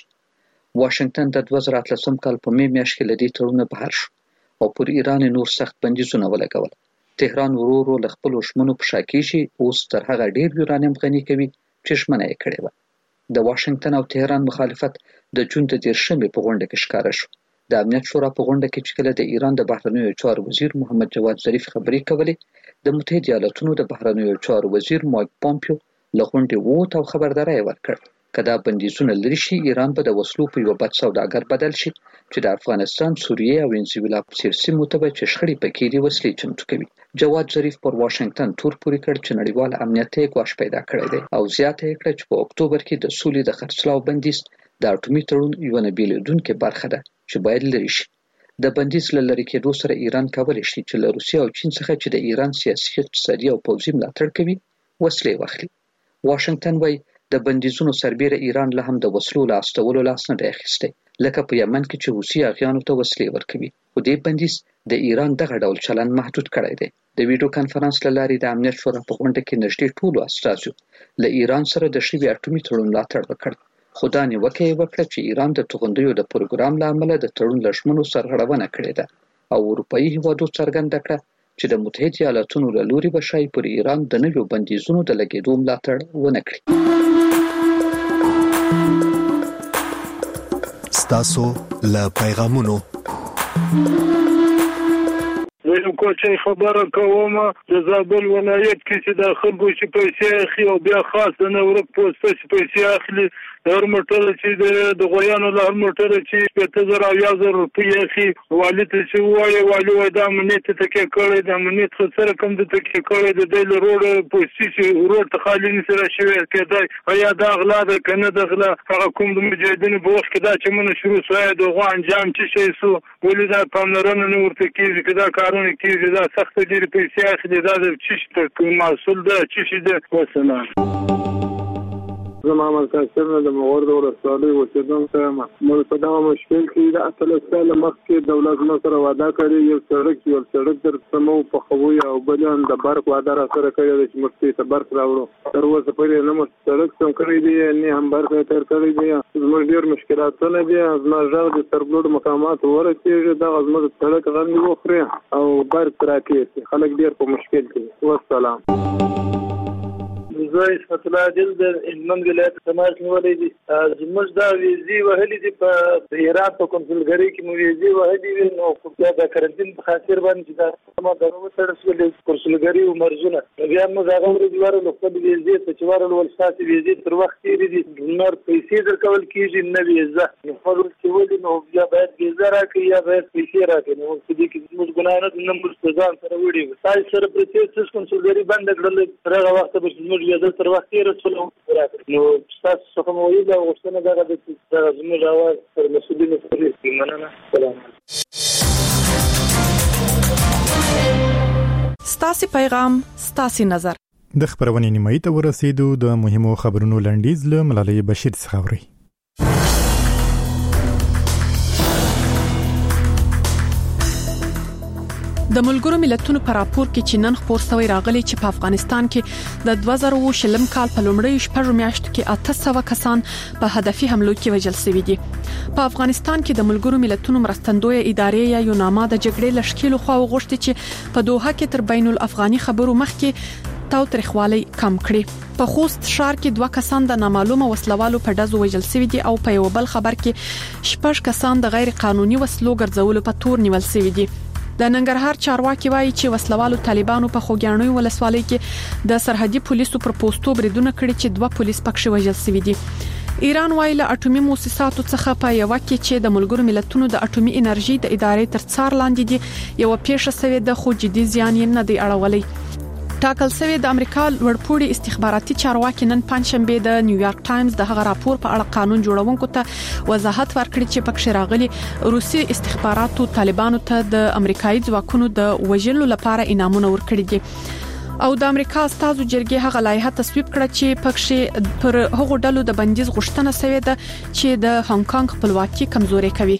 واشنگټن د 2013 کال په می میاشت کې لدی تړون بهر شو او پر ایران نور سخت بندیزونه ولګول. تهران ورو له خپل شمنو په شاکیشي اوس تر هغه ډیر یورانیم غني کوي چې شمنه یې کړې و. د واشنگټن او تهران مخالفت د جون د 13 په غونډه کې ښکاره شو. د امنیت شورا په غونډه کې چې کله د ایران د بهرنیو چارو وزیر محمد جواد ظریف خبرې کولې، د متحده ایالاتونو د بهرنیو چارو وزیر مایک پومپیو له غونډې ووت او خبرداري ورکړه کدا بندیزونه لري شي ایران به د وسلو په یو بد سوداګر بدل شي چې د افغانستان، سوریه او وینزویلا په څیر سیمو ته چې شخړې پکې دي وسلې چمتو کوي. جواد ظریف پر واشنگټن تور پوري کړ چې نړیوال امنیت ته ګواښ پیدا کړی دی او زیاته یې کړ چې په اکتوبر کې د سولې د خرڅلاو بندیز د اټومي تړون یو نه بیلېدونکې برخه ده چې باید لري شي. د بندیز لری کېدو سره ایران کولای شي چې له روسیې او چین څخه چې د ایران سیاسي، اقتصادي او پوځي ملاتړ کوي وسلې واخلي. واشنگټن وايي د بندیزونو سربېره ایران له هم د وسلو لاستولو لاس نه دی اخیستی، لکه په یمن کې چې روسي اغیانو ته وسلې ورکوي. خو دې بندیز د ایران دغه ډول چلند محدود کړی دی. د ویډیو کانفرنس له لارې د امنیت شورا په غونډه کې نږدې ټولو استازو له ایران سره د شوي اټومي تړون ملاتړ وکړ. خو دا نیوکه یې وکړه چې ایران د توغندیو د پروګرام له امله د تړون له ژمنو سرغړونه کړې ده او اروپایي هیوادو څرګنده کړه چې د متحده ایالاتونو له لوري به شاید پر ایران د نویو بندیزونو د لګېدو ملاتړ ونه کړي. ستاسو له پیغامونو ویلو کوچې خبره کوم د زابل ولایت کې چې د خلکو چې پیسې اخلي او بیا خاص نه ورک پوسټ چې پیسې اخلي هر موټر چې د غویانو له هر موټر چې 50,000 روپۍ اخی والي ته چې وایي والي وای دا امنیت ته کې کړی د امنیت سره کوم د ته کې کړی د دې روډ پولیسي روډ ته خالي نشي شوی کېدای یا دا غلا ده کنه د غلا هغه کوم د مجاهدینو په وخت کې دا چې مونږ شروع شوی د غوا انجام چې شي سو ولې دا پاملرنه نه ورته کیږي چې دا کارونه کیږي دا سخت ډېر پیسې اخلي دا د چې مسؤل ده چې د وسنه زما مرکزونه د مغور د ولسوالۍ اوسیدونکو مې په دا مشکل کې د اصل سره مخکې دولت نو سره وعده کړی یو سړک در سمو په خوي او بلان د برق وعده را سره کړی چې مستي ته برق راوړو تر اوسه پورې نه سړک څنګه کړی دی نه هم برق تر کړی دی زموږ ډېر مشکلاتونه دي زما ژغ د تربلوډ مقامات ورسېږي دا زموږ سړک غندي وخري او برق راکېږي خلک ډېر په مشکل کې والسلام زه اسمت الله دل د هلمند ولایت سماج نیولې دي زموږ دا ویزي وهلې دي په هرات په کنسولګری کې مو ویزي وهلې دي نو په د کارنټین په خاطر باندې دا ما دغه سره سولې کنسولګری او مرزونه بیا موږ هغه ورځ واره نو په ویزي ته چوار ول ساتي ویزي تر وخت تیری دي نور پیسې درکول کیږي نه ویزه نو په ورځ ولې نو بیا باید ویزه راکړي یا باید پیسې راکړي نو په دې کې موږ ګناه نه موږ ځان سره وړي تاسو سره پرېڅ کنسولګری بند کړل هغه وخت به موږ ویزه تر وخت رسول نو تاسو څنګه مو یې دا وښتنه دغه د زموږ اواز پر مسؤلینو پرې مننه سلام ستاسو پیغام ستاسو نظر د خبرونې نیمایي ته ورسېدو د مهمو خبرونو لنډیز له ملالۍ بشیر څخه اوري د ملګرو ملتونو په راپور کې چې نن خبر شوی راغلی چې په افغانستان کې د 2020 کال په لومړیو شپږ میاشتو کې 800 کسان په هدفي حملو کې وژل شوي دي. په افغانستان کې د ملګرو ملتونو مرستندوی ادارې یا یوناما د جګړې لشکېلو خوا وغوښتي چې په دوحه کې تر بین الافغاني خبرو مخکې تاوتریخوالی کم کړي. په خوست ښار کې 2 کسان د نامعلومه وسلوالو په ډزو وژل شوي دي او په یو بل خبر کې 6 کسان د غیر قانوني وسلو ګرځولو په تور نیول شوي دي. د ننګرهار چارواکي وایي چې وسلوالو طالبانو په خوګیاڼوي ولسوالۍ کې د سرحدي پولیسو پر پوسټو بریدونه کړي چې 2 پولیس پکښې وژل شوي دي. ایران وایي له اټومي مؤسساتو څخه په یو کې چې د ملګرو ملتونو د اټومي انرژي د ادارې تر څار لاندې دي یو پیښه شوې د خو جدي زیان نه دی اړولې. ټاکل شوی د امریکا ورپوړي استخباراتي چارواکي نن پنځشنبه د نیویارک ټایمز د هغه راپور په اړه قانون جوړونکو ته وضاحت ورکړي چې پکښې راغلي روسي استخباراتو طالبانو ته د امریکایي ځواکونو د وژلو لپاره انعامونه ورکړي دي او د امریکا استازو جرګې هغه لایحه تصویب کړه چې پکښې پر هغو ډلو د بندیز غوښتنه شوې ده چې د هانګ کانګ خپلواکي کمزوري کوي.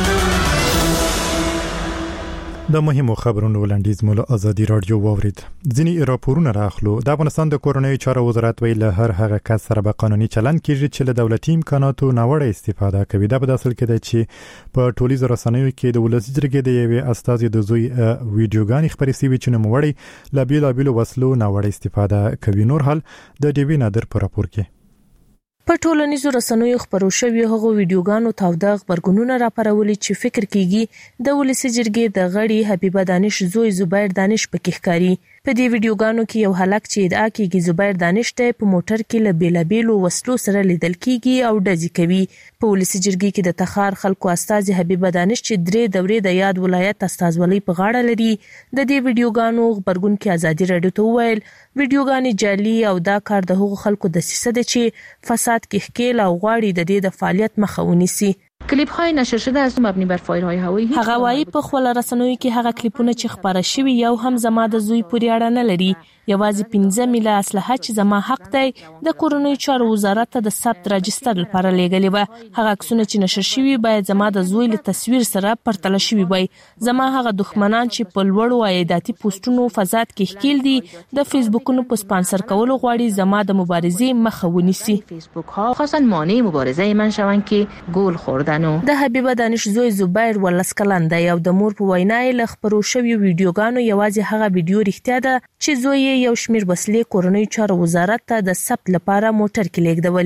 د مهمو خبرونو وړاندیز مول ازادي رادیو وورید. ځینی راپورونه راخلو د افغانستان د کورنۍ چارو وزارت ویل هر هغه کس سره به قانوني چلند کیږي چې له دولتي امکاناتو ناوړه استفاده کوي. دا په اصل کې ده چې په ټولنیزو رسنیو کې د ولسی جرګې د یوې استازي د زوی ویډیوګانې خبرې سوي چې نوموړی لا بیل وسلو ناوړه استفاده کوي. نور حال د ډیوی نادر په راپور کې په ټولنیزو رسنیو خبرو شوی هغه ویډیوګانو تاوده خبرګونونه راپارولي چې فکر کیږي د ولسی جرګې د غړي حبیبه دانش زوی زبیر دانش پکې ښکاری. په دې ویډیوګانو کې یو هلک چې ادعا کوي زبیر دانش ته په موټر کې له بیلابیلو وسلو سره لیدل کیږي او ډزې کوي. په ولسی جرګې کې د تخار خلکو استازي حبیبه دانش چې 3 دورې د یاد ولایت استازولۍ په غاړه لري د دې ویډیوګانو خبرګون کې ازادي رادیو ته ویل ویډیوګانې جعلي او دا کار د هغو خلکو د سیسه ده چې فساد کې ښکیل او غواړي د دې د فعالیت مخه ونیسي. کلیپ های نشر شده از مبنی بر فایل‌های هوایی هغه وایي په خپل رسنوي کې هغه کلیپونه چې خبره شوی یو هم زما د زوی پورې اړه نه لري. یوازې 15 میله اسلحه چې زما حق دی د کورنۍ چارو وزارت ته د ثبت راجستر لپاره لیږلې و. هغه عکسونه چې نشر شوي باید زما د زوی له تصویر سره پرتله شوي وي. زما هغه دښمنان چې په لوړو عایداتي پوسټونو فساد کې ښکیل دي د فیسبوکونو په سپانسر کولو غواړي زما د مبارزې مخه ونیسي. فیسبوک ها خاصن مانع مبارزه من شوند که گول خوردن. د حبیبه دانش زوی زبیر ولس کلن دی او د مور په وینا له خبرو شوی ویډیوګانو یوازې هغه ویډیو رښتیا ده چې زوی یو شمیر وسلې کورنۍ چارو وزارت ته د ثبت لپاره موټر کې لیږدولې.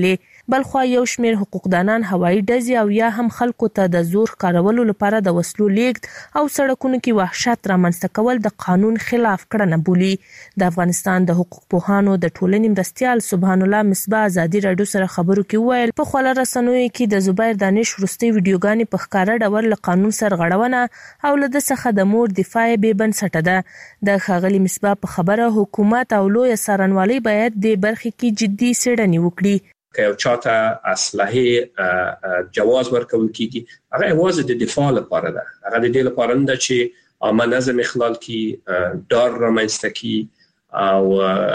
بلخو یو شمیر حقوقدانان هوایي ډزې او یا هم خلکو ته د زور کارولو لپاره د وسلو لیږد او سړکونو کې وحشت رامنځته کول د قانون خلاف کړنه بولي. د افغانستان د حقوق پوهانو د ټولنې مرستیال سبحان الله مصباح ازادي رادیو سره خبرو کې ویل په خپل رسنیو کې د زبیر دانش وروستي ویډیوګانې په ښکاره ډول له قانون سرغړونه او له څخه د مور دفاع به بنسټه ده. د ښاغلي مصباح په خبره حکومت او لوی څارنوالي باید د برخې کې جدي څېړنې وکړي. که یو چاته اسلحه جواز ورکول کیږي هغه یوازې د دفاع لپاره ده، هغه د دې لپاره نه چې عامه نظم اخلال کی ډار رامنځته کی او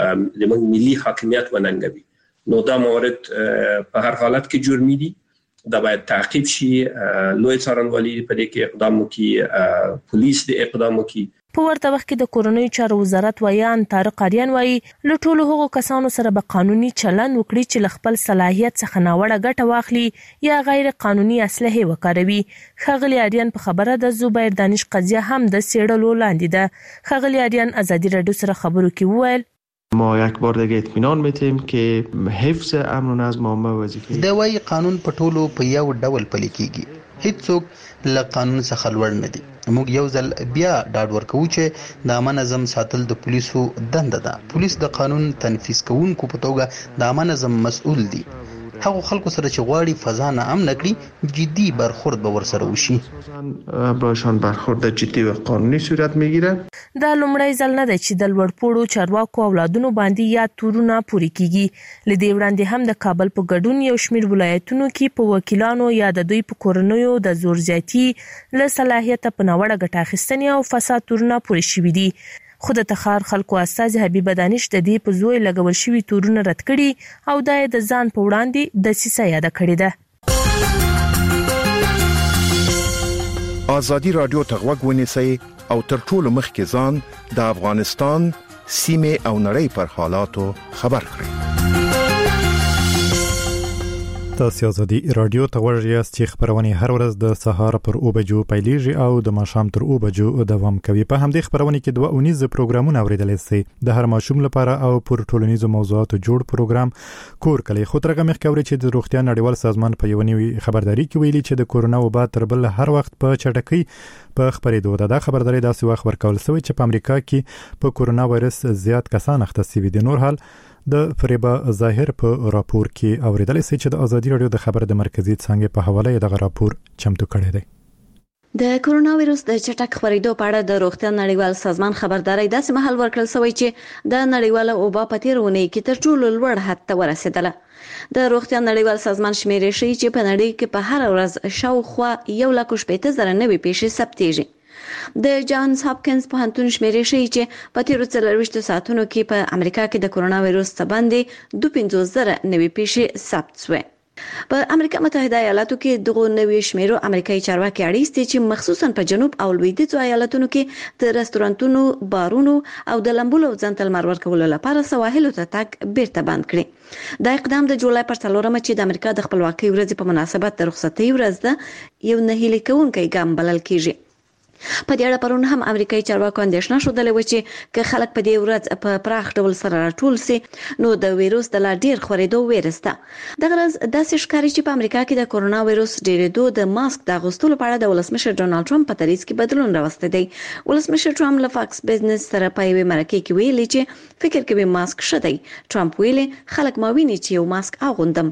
د ملي حاکمیت وننګوي. نو دا موارد په هر حالت کې جرمي دي، دا باید تعقیب شي. لوی څارنوالي په دې کې اقدام وکړي، پولیس دې اقدام وکړي. په ورته وخت کې د کورنۍ چارو وزارت ویان طارق اریان وایي له ټولو هغو کسانو سره به قانوني چلند وکړي چې له خپل صلاحیت څخه ناوړه ګټه واخلي یا غیر قانوني اسلحه وکاروي. ښاغلي اریان په خبره د زبیر دانش قضیه هم د څېړلو لاندې ده. ښاغلي اریان ازادي رادیو سره خبرو کې وویل ما یک بار دیگه اطمینان میتیم که حفظ امن و نظم عامه وظیفه د وای قانون په ټولو په یو ډول پلي کیږي، هیڅوک له قانون څخه لوړ نه دي. موږ یو ځل بیا ډاډ ورکوو چې د امن نظم ساتل د پولیسو دنده ده. پولیس د قانون تنفیذ کوونکو په توګه د امن نظم مسؤل دي. هغه خلکو سره چې غواړي فضا نه امن کړي جدي برخورد به ورسره وشي. باشان برخورد جدي و قانوني صورت میگیره. دا لومړی ځل نه دی چې د لوړپوړو چارواکو اولادونو باندې یا تورونه پوري کیږي. لدې وړاندې هم د کابل په ګډون یو شمیر ولایتونو کې په وکیلانو یا د دوی په کورنیو د زور زیاتی له صلاحیت په ناوړه ګټه اخیستنې او فساد تورونه پوري شوي دي. خو د تخار خلکو استاد حبیب دانش د دې په زوی لګول شوی تورونه رد کړي او د ځان په وړاندې د سیسه یاد کړی ده. ازادي رادیو ته غوږ ونیسئ او تر ټولو مخکې ځان د افغانستان سیمه او نړۍ پر حالاتو خبر کړئ. تاسو ازادي رادیو ته ورغیاست چې خبرونه هر ورځ د سهار پر 9 بجو پیلېږي او د ماښام تر 9 بجو دوام کوي. په همدې خبرونه کې 2 پروګرامونه اوریدل شي. د هر ماشوم لپاره او پر ټولنیزو موضوعاتو جوړ پروګرام کور کلی خو ترغه مخ کوي چې د روغتیا نړیوال سازمان په یو نوي خبرداري کې ویلي چې د کورونا وبا تر بل هر وخت په چټکۍ په خبرېدو ده. دا خبرداري داسې وخت ورکول شوی چې په امریکا کې په کورونا وایرس زیات کسان اخته شوي دي. نور حال د فریبا ظاهر په راپور کې اوریدل شي چې د ازادي رادیو د خبر د مرکزی څنګه په حواله دغه راپور چمتو کړی دی. د کورونا وایرس د چټک خبرېدو په اړه د روغتیا نړیوال سازمان خبرداري داسې مهال ورکړل شوی چې د نړیوال وبا په تیرونه کې تر ټولو لوړ حد ته ورسېدله. د روغتیا نړیوال سازمان شمیرې ښیي چې په نړۍ کې په هر ورځ شاوخوا 1,80,000 نوې پیښې ثبتېږي. د جانز هاپکینز پوهنتون شمیرې ښیي چې په تیرو 24 ساعتونو کې په امریکا کې د کورونا وایرس باندې 52,000 نوې پیښې ثبت شوې. په امریکا متحده ایالاتو کې دغه نوې شمیرو امریکایي چارواکي اړیسته چې مخصوصا په جنوب او لویدیځو ایالاتونو کې د رستورانتونو، بارونو او د لمبولو ځنتل مر ورکولو لپاره سواحلو ته تګ بیرته بند کړي. دا اقدام د جولای پر 4 چې د امریکا د خپلواکۍ ورځ په مناسبت د رخصتۍ ورځ ده یو نه هیلې کوونکی ګام بلل کیږي. په دې اړه پرون هم امریکایي چارواکو اندېښنه ښودلې و چې که خلک په دې ورځ په پراخ ډول سره راټول سي نو د وایرس د لا ډیر خورېدو ویروس ده. دغه ورځ داسې ښکاري چې په امریکا کې د کورونا وایرس ډېرېدو د ماسک د اغوستلو په اړه د ولسمشر ډونالد ټرمپ په دریځ کې بدلون راوستی دی. ولسمشر ټرمپ له فاکس بزنس سره په یوې مرکې کې ویلي چې فکر کوي ماسک ښه دی. ټرمپ ویلي خلک ما ویني چې یو ماسک اغوندم.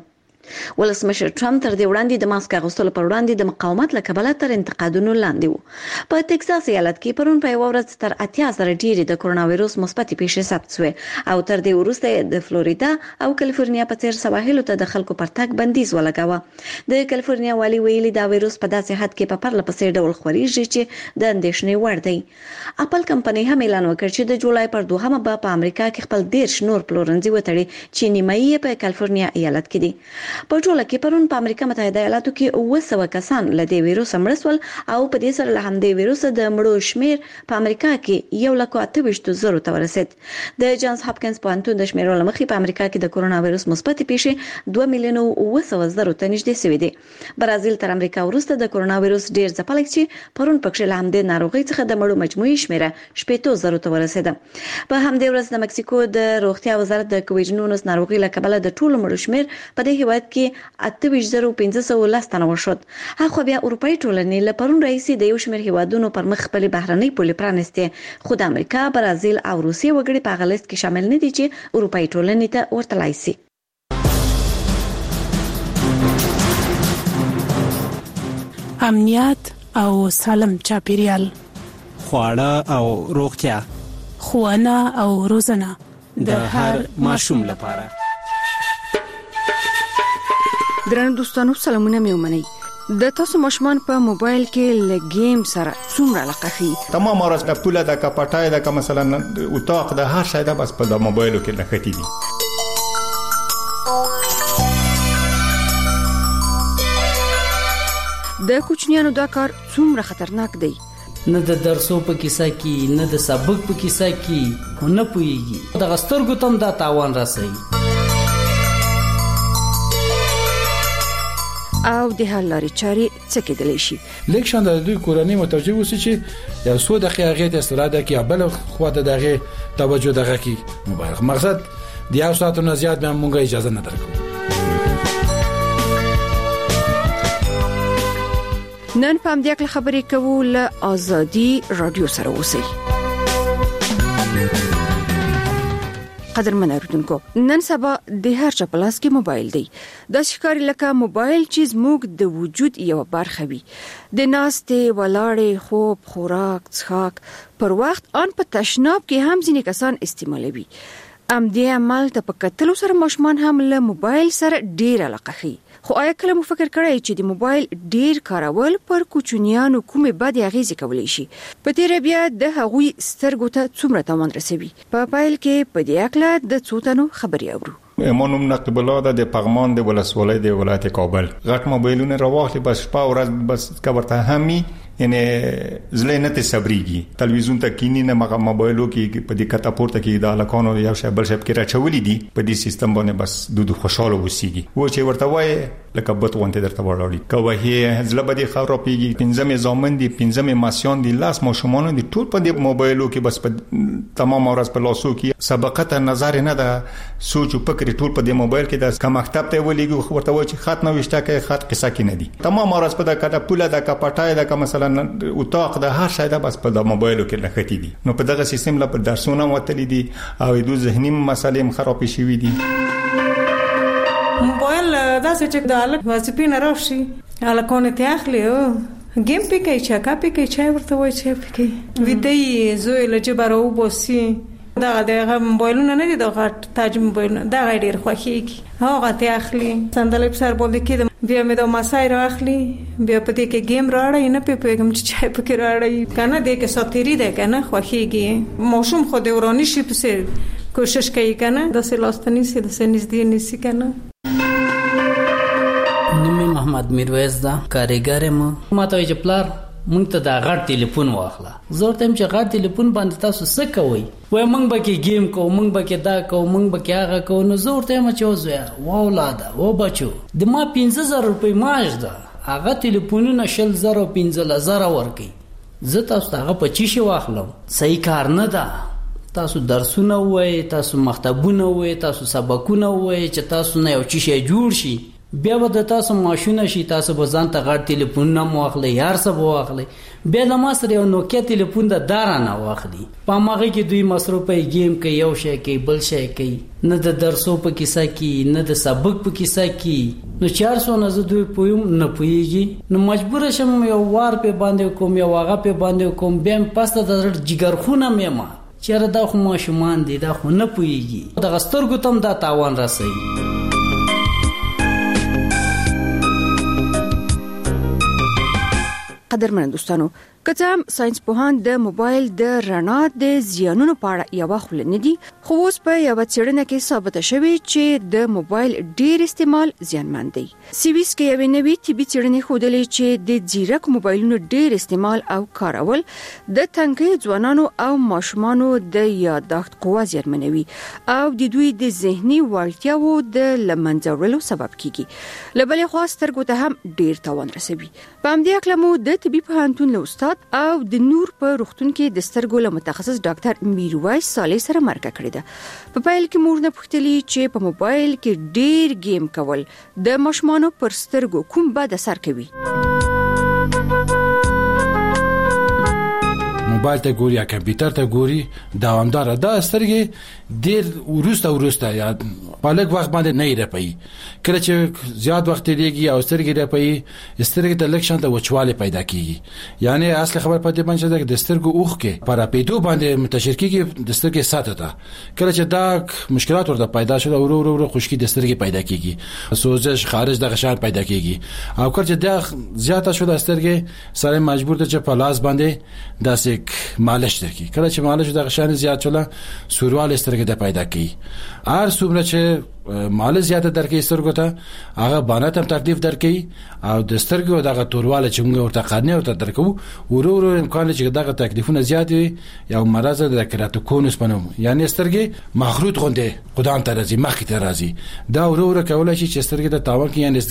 ولسمشر ټرمپ تر دې وړاندې د ماسک اغوستلو پر وړاندې د مقاومت له کبله تر انتقادونو لاندې و. په ټکساس ایالت کې پرون په یو ورځ تر 80,000 ډېرې د کورونا وایرس مثبت پیښې ثبت شوې او تر دې وروسته د فلوریدا او کالیفورنیا په څیر سواحلو ته د خلکو پر تګ بندیز ولګاوه. د کالیفورنیا والي ویلي دا وایرس په داسې حد کې په پرله پسې ډول خوريږي چې د اندېښنې وړ دی. اپل کمپنۍ هم اعلان وکړ چې د جولای پر 2 په امریکا کې خپل 10 نور پلورنځي وتړي چې نیمایي په کالیفورنیا ایالت کې دي. په ټوله کې پرون په امریکا متحده ایالاتو کې 900 کسان له دې وایرس مړ شول او په دې سره له همدې وایرس د مړو شمیر په امریکا کې 1,28,000 ته ورسید. د جانز هاپکینز پوهنتون د شمیرو لمخې په امریکا کې د کورونا وایرس مثبت پیښې 2,900,000 ته نږدې شوې دي. برازیل تر امریکا وروسته د کورونا وایرس ډیر ځپلی چې پرون پکې له همدې ناروغۍ څخه د مړو مجموعي شمیره 80,000 ته ورسېده. په همدې ورځ د مکسیکو د روغتیا وزارت د کووډ-19 ناروغۍ له کبله د ټولو مړو شمیر په دې هیواد ایالت کې 28,510 تنه وشول. هغه بیا اروپאי ټولنې له پرون راهیسې د یو شمېر هیوادونو پر مخ خپل بهرنۍ پولې پرانستې، خو د امریکا، برازیل او روسیې وګړي په هغه لیست کې شامل نه دي چې اروپאי ټولنې ته ورتلای شي. امنیت او سالم چاپیریال، خواړه او روغتیا، ښوونه او روزنه د هر ماشوم لپاره. درنو دوستانو سلامونه مې ومنئ. د تاسو ماشومان په موبایل کې له گیم سره څومره علاقه خي؟ تمام ورځ د پوله د کپټای د مثلا اتاق د هر شای د بس په د موبایلو کې لختی دي. د کوچنیانو دا کار څومره خطرناک دی؟ نه د درسو په کیسه کې، نه د سبق په کیسه کې نه پويږي. د غسترګو تم دا تاوان راسي. او د حل لارې چارې څه کېدلی شي؟ لیکشن د دوی کورنۍ متوجه وسی چې یو څو دقیقې هغه د استراده کې بل خو د دغه توجه دغه کې موبایل مقصد د یو ساعت نه زیات به مونږه اجازه نه درکو. نن په دې اړه خبرې کوو له آزادي رادیو سره اوسئ. قدرمن اوریدونکو، نن سبا د هر چا په لاس کې موبایل دی. د ښکاری لکه موبایل چې زموږ د وجود یو برخه وي. د ناستې، ولاړې، خوب، خوراک، څښاک پر وخت ان په تشناب کې هم ځینې کسان استعمالوي. دې عمل ته په کتلو سره ماشومان هم له موبایل سره ډیر علاقه خي. خو آیا کله مو فکر کړی چې د موبایل ډیر کارول پر کوچنیانو کومې بدې اغیزې کولی شي؟ په تیر بیا د هغوی سترګو ته څومره تاوان رسوي؟ په پایل کې په دې اړه د څو تنو خبرې اورو. امانم نقیب الله د پغمان د ولسوالۍ د ولایت کابل غټ موبایلونه راوخلي بس په ورځ بس کبرته همي یعنی زله نه ته صبرېږي. تلویزیون ته کینی نه مغه موبایلو کې په دې کته پورته کې د الکانو یو شی بل شی کې راچولې دي په دې سیستم باندې بس د خوشاله وسیږي. و چې ورته وای لکه بت وانته درته وړاړي کوه هي زله به دي خبرو پیږي. پنځمه زامن دي، پنځمه ماسیان دي، لاس ماشومان دي، ټول په دې موبایلو کې بس په تمام ورځ په لاسو کې سبقت نظر نه ده، سوچ او فکر ټول په دې موبایل کې د کم مکتب ته ولېږي. ورته وای چې خط نو وشته کې خط قصه کې نه دي. تمام ورځ په د کټه پوله د کپټای د مثلا اتاق د هر شای د بس په د موبایلو کې لختی دي. نو په دغه سیستم لا په درسونه وتلی دي او د ذهني مسالې خراب شي دي. موبایل داسې چې د الک وظیفې نه راوشي الکونه ته اخلي او گیم پکې چاکا پکې چای ورته وای چې پکې ویدای زوی لجبرو بوسي دغه موبایلونه نه دي د غټ تاج موبایلونه دا ډیر خوښیږي. هغه ته اخلي صندلی په سر باندې کې بیا مې د مسای راخلي بیا په دې کې گیم راړی نه پیګم چې چای پکې راړی کنه دې کې ساتيري ده کنه خوښیږي. موشوم خو د ورانی شي په کوشش کوي کنه د سلاستنی سي د سنځدي نسی کنه. نومي محمد میرویز دا کاریګر ما ته چې پلار مونږ ته دا غټ ټلیفون واخله. زه ورته چې غټ ټلیفون باندې تاسو څه کوئ؟ وای مونږ به کې گیم کوو، مونږ به کې دا کوو، مونږ به کې هغه کوو. نو زه ورته چې وزویا واولاده و بچو د ما 15000 روپۍ معاش ده، هغه ټلیفونونه 10000 15000 ورکي. زه تاسو هغه په چی شي واخلم؟ صحیح کار نه ده. تاسو درسونه وای، تاسو مکتبونه وای، تاسو سبقونه وای چې تاسو نه یو چی شي جوړ شي. بیا به د تاسو ماشونه شي، تاسو به ځان ته غټ ټلیفون نه واخلئ، یار څه به واخلئ. بیا د ما سره یو نوکیا ټلیفون د دارانه واخلي. په هغه کې دوی مصروفه گیم کوي، یو شی کوي، بل شی کوي، نه د درسو په کیسه کې، نه د سبق په کیسه کې. نو 400 نه زه دوی پویم نه پويږي. نو مجبور شم یو وار په باندې کوم، یو هغه په باندې کوم، بیا پسته د جګرخونه مېما چیرې دا خو ماشومان دي، دا خو نه پويږي. د غسترګو تم دا تاوان راسي. قدرمن دوستانو، کته ساينس پوهان د موبایل د رڼا د زیانونو په اړه یو خل نه دي، خو اوس په یو څېړنه کې ثابت شوی چې د موبایل ډیر استعمال زیانمن دی. سیویس کې یو نوی طبي څېړنه ښودلې چې د ځیرک موبایلونو ډیر استعمال او کارول د تنکي ځوانانو او ماشومانو د یادښت قوت زیانمنوي او د دوی د ذهني وړتیاو د لمنځورلو سبب کیږي. لبلې خاص سترګو ته هم ډیر تاوان رسوي. په همدې اړه مو د طبي پوهنتون له استاد استاد او د نور په روغتون کې د سترګو له متخصص ډاکټر میرویس صالح سره مرکه کړې ده. په پیل کې موږ نه پوښتلې چې په موبایل کې ډیر گیم کول د ماشومانو پر سترګو کوم بد اثر کوي. موبایل ته ګوري یا کمپیوټر ته ګوري دوامدار دا سترګې ډیر ورسته یا په لږ وخت باندې نه رپي. کله چې زیات وخت لګي او سترګې رپي سترګې ته لږ شانته وچواله پیدا کیږي. یعنی اصل خبر پاتې باندې چې د سترګو اوخ کې پر پیدو باندې منتشر کیږي د سترګې ساتته. کله چې دا مشکلات ورته پیدا شول ورو خشکی د سترګې پیدا کیږي سوزش خارج د غشان پیدا کیږي او کله چې دا زیاته شول سترګې سره مجبور ته چې په لاس باندې داسې مالش درکې. کله چې مالش د غشان زیات شول سوروال سترګې د پیدا کی. هر څومره چې مالش زیات درکې سترګو ته هغه باندې هم تکلیف درکې او د سترګو دغه تورواله چې موږ ورته قرنه ورته درکو ورو امکان چې دغه تکلیفونه زیات وي یا مرز د کراتوکونس پنوم یعنی سترګې مخروط غونډه قدام ته راځي مخ ته راځي. دا ورو کولای شي چې سترګې د تاوان کې یعنی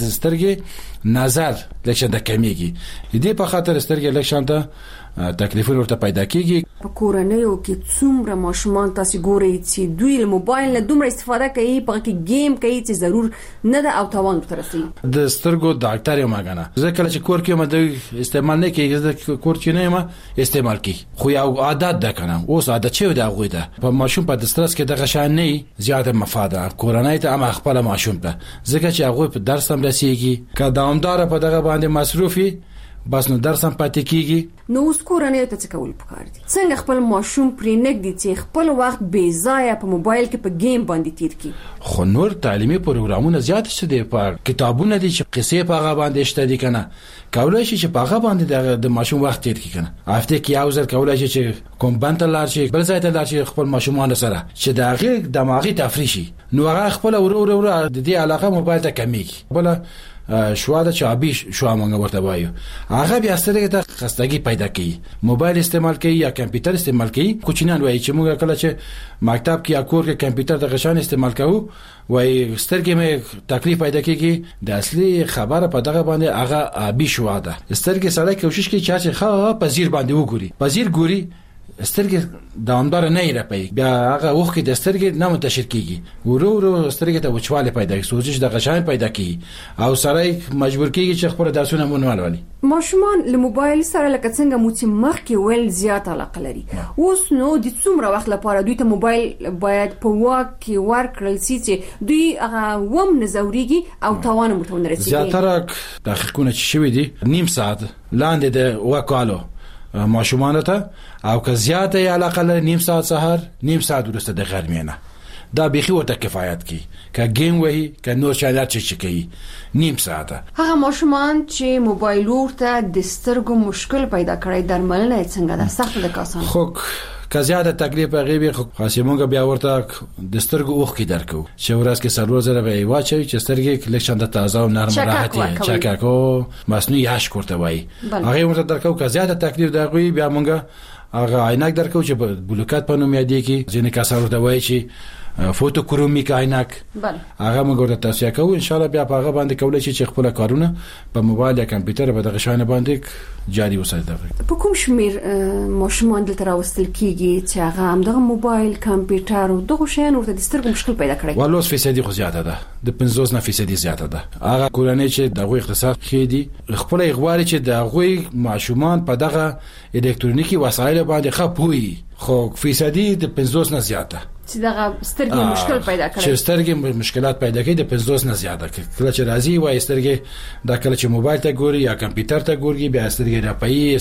سترګې نظر لکه د کمیږي. دې په خاطر سترګې لکه شانته تکلیفونه ورته پیدا کیږي. په کورنیو کې څومره ماشومان تاسو ګورئ چې دوی له موبایل نه دومره استفاده کوي په کې گیم کوي چې ضرور نه ده او تاوان ورته رسي. د سترګو ډاکټر یم غاڼه ځکه چې کور کې مده استعمال نه کوي د کور کې نه ما استعمال کوي خو یو عادت ده کنه اوس عادت چې دا غوي ده په ماشوم په دسترس کې د غشان نه زیاته مفاده کورنۍ ته هم خپل ماشوم ته ځکه چې هغه په درس هم رسیږي که دوامدار په دغه باندې مصروفي بس نو درس هم پاتې کیږي. نو اوس کورنۍ ته څه کول پکار دي؟ څنګه خپل ماشوم پرې نګدي چې خپل وخت بې ځایه په موبایل کې په گیم باندې تیر کړي؟ خو نور تعلیمي پروګرامونه زیات شته دي په کتابونه دي چې قصې په هغه باندې شته دي کنه کولای شي چې په هغه باندې د ماشوم وخت تیر کړي کنه هفته کې یو ځل کولای شي چې کوم بنت لار شي بل ځای ته لار شي خپل ماشومان سره چې دغه دماغي تفریح شي نو هغه خپل ورو د دې علاقه موبایل ته کمیږي. بل شواده چابي شو مونږ ورته وایو هغه بیا سترګې ته خستګي پیدا کوي. موبایل استعمال کوي یا کمپیوټر استعمال کوي. کوچینان وایي چې موږ کله چې مکتب کې یا کور کې کمپیوټر د غشان استعمال کوو وایي سترګې مې تکلیف پیدا کیږي. د اصلي خبره په دغه باندې هغه ابي شواده سترګې سره کوشش کوي چې ښه په زیر باندې وګوري په زیر ګوري سترګې دوامدار نه رپي بیا هغه وخت د سترګې نه منتشر کیږي ورو سترګې ته وچواله پیدا کیږي سوزش د غشان پیدا کیږي او سره مجبور کیږي چې خپل درسونه مونږ ولولي. ماشومان له موبایل سره لکه څنګه مو چې مخ کې ول زیات علاقه لري اوس نو د څومره وخت لپاره دوی ته موبایل باید په واک کې ورکړل شي چې دوی هغه وم نزوريږي او توان متون رسیږي. زیاتره تحقیقونه چې شوي دي نیم ساعت لاندې د واکالو ماشومان ته او که زیاته علاقه لري نیم ساعت سحر نیم ساعت وروسته د غرمې دا بيخي ورته کفایت کوي که گیم وهي که نور شایلات چې کوي نیم ساعت. هغه ماشومان چې موبایل ورته د سترګو مشکل پیدا کړي درملنه څنګه ده سخت ده کاسان خو که زیاده تکلیف غیبی خاصمونګه بیا ورته د سترګو اوخ کې درکو چې ورځ کې سلور زره به واچي چې سترګې کلیکشن د تازه او نرم راحتي چاکاکو مصنوعي هاش کوته وای هغه ورته درکو که زیاده تکلیف دغوی بیا مونږه هغه عینک درکو چې بلوکات په نوم یادې کې ځینې کسانو ته وای چې فوتو کرومیک عینک هغه موږ ورته توصیه کوو ان شاء الله بیا په هغه باندې کولای شي چې خپل کارونه په موبایل یا کمپیوټر په دغه شانه باندې جاري وساتي. په کوم شمیر ماشومان دلته راوستل کیږي چې هغه هم دغه موبایل کمپیوټر او دغه شیان ورته د سترګو مشکل پیدا کړي؟ والله فیصدي خو زیاته ده د 50% زیاته ده. هغه کورنۍ چې دغه اقتصاد خېدي خپل اغواري چې دغه ماشومان په دغه الکترونیکی وسایل باندې خپوي خو فیصدي د 50 نه زیاته چې دغه سترګې مشکل پیدا کړي چې سترګې مشکلات پیدا کوي د 50 نه زیاته کله چې راځي وای سترګې دا کله چې موبایل ته ګوري یا کمپیوټر ته ګوري بیا سترګې راپي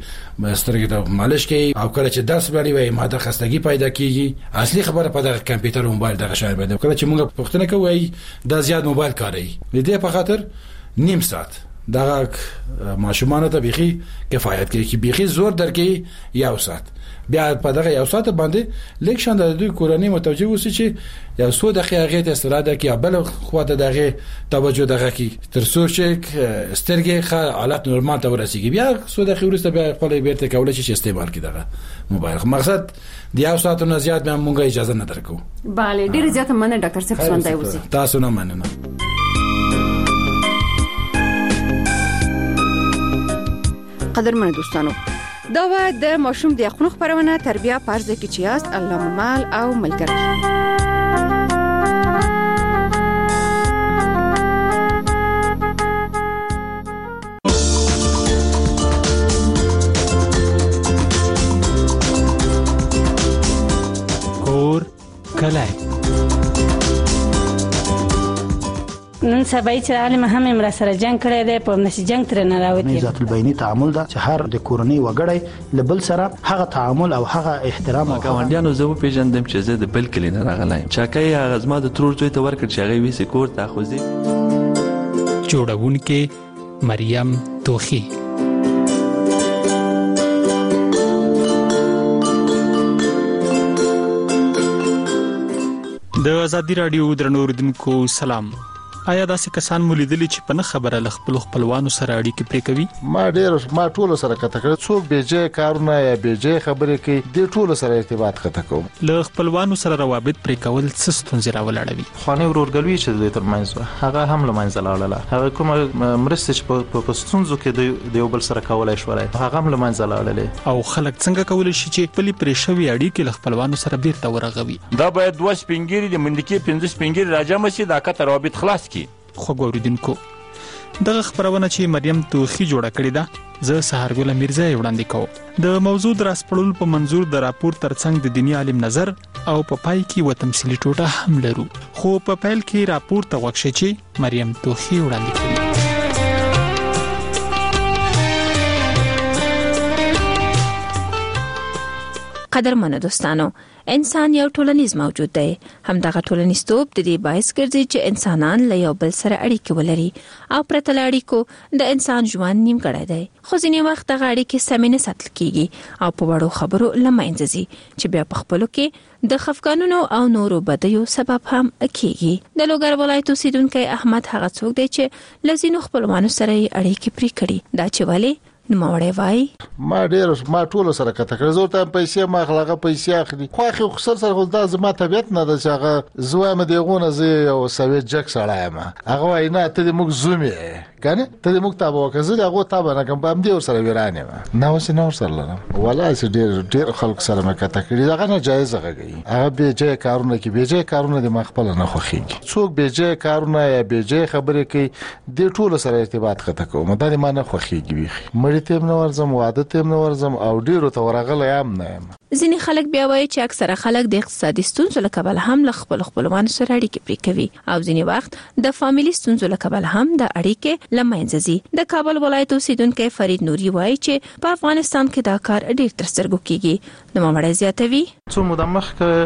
سترګې ته مالش کوي او کله چې درس باندې وای ماده خستګي پیدا کیږي. اصلي خبره په دغه کمپیوټر او موبایل دغه شای باندې کله چې موږ پوښتنه کوي دا زیات موبایل کاروي دې په خاطر نیم ساعت دغه ماشومان ته بيخي کفایت کوي چې بيخي زور درکې یو ساعت بیا په دغه یو ساعت باندې لیکشن د دوی کورنۍ متوجه وسی چې یو څو دقیقې ته استراحت کوي بل خو ته دغه توجه دغه کی تر څو چې سترګې حالت نورمال ته ورسیږي بیا څو دقیقې وروسته بیا خپل بیرته کولای شي استعمال کړي دغه موبایل. مقصد د یو ساعت نه زیات به موږ اجازه نه درکو. bale ډیر زیات مننه ډاکټر صاحب سوندای وسی تاسو نه مننه. قدرمن دوستانو دا و د ماشوم د خپل خبرونه تربیه پرځ کې چیاست الله مال او ملګری کور کلای نن سبا چې عالم هم امر سره جنگ کړی دی په نشي جنگ تر نه راوتی ذات البینی تعامل دا چې هر د کورنۍ وګړي لبل سره هغه تعامل او هغه احترام او ګاونډیانو زه پیژندم چې زه د بل کلی نه راغلایم چاکای هغه زما د ترور زوی ته ورکړ چې هغه وی سکور ته خوځي جوړونکې مریم توخی د آزادی رادیو درنو اوریدونکو سلام آیا داسې کسان مولیدلی چې په نه خبره ل خپلوانو سره اړیکې پرې کوي ما ټول سره کته کړ څوک بیجه کارونه یا بیجه خبرې کوي د ټول سره ارتباط کته کوم ل خپلوانو سره روابط پرې کول څه ستونزې راولړوي خانه ورورګلوي چې د ترمنځ هغه هم لمنځ لاړله هغه کوم مرسته چې په ستونزو کې د یو بل سره کولای شوړای هغه هم لمنځ لاړله او خلک څنګه کولای شي چې خپل پرې شوی اړیکې ل خپلوانو سره بیرته ورغوي دا باید 2 سپینګری د مندکی 15 سپینګری راجم شي دا کته روابط خلاص کی خو ګوریدونکو دغه خبرونه چې مریم توخی جوړه کړې ده زه سحرګل میرزا وړاندې کوم د موضوع دراسپړل په منظور د راپور ترڅنګ د دینی عالم نظر او په پای کې و تمثيلي ټوټه هم لرو خو په پیل کې راپور ته وښه چې مریم توخی وړاندې کړې قدرمنو دوستانو انسان یو ټولنیز موجود دی همدغه ټولنیزتوب د دې باعث ګرځي چې انسانان له یو بل سره اړیکې ولري او پرته له اړیکو د انسان ژوند نیمګړی دی خو ځینې وخت دغه اړیکې سمې نه ساتل کیږي او په وړو خبرو له منځه ځي چې بیا په خپلو کې د خفګانونو او نورو بدیو سبب هم کیږي د لوګر ولایت اوسیدونکو احمد هغه څوک دی چې لزینو خپلوانو سره اړیکې پرې کړي دا چې ولی نوموړی وای ما ټول سره کته کړ زه ته پیسې ما خلغه پیسې اخلي خو خسر سره دا زما طبيعت نه ده چې هغه زوی مې دیغونه زه یو سوي جک سره یم هغه وینا ته موږ زومي کنه ته موږ تابو کزه هغه تابو نه کوم هم دی ور سره ورانه نه وسه نو سره لرم ولا چې ډیر خلک سره مې کته کړی دا نه جایز غږی هغه به جې کارونه کې به جې کارونه د مخبل نه خوخیږي څوک به جې کارونه یا به جې خبرې کوي د ټول سره ارتباط کته کوم دا ما نه خوخیږي تیم نو ورزم واده تیم نو ورزم او ډیرو ته ورغله یم نه ځینې خلک بیا وایي چې اکثره خلک د اقتصادي ستونزو له کبله هم له خپلوانو سره اړیکې پرې کوي او ځینې وخت د فامیلی ستونزو له کبله هم د اړیکې له منځه ځي د کابل ولایت اوسیدونکو فرید نوري وایي چې په افغانستان کې دا کار ډیر تر سترګو کیږي نو مړی زیاتوي څو مدمخ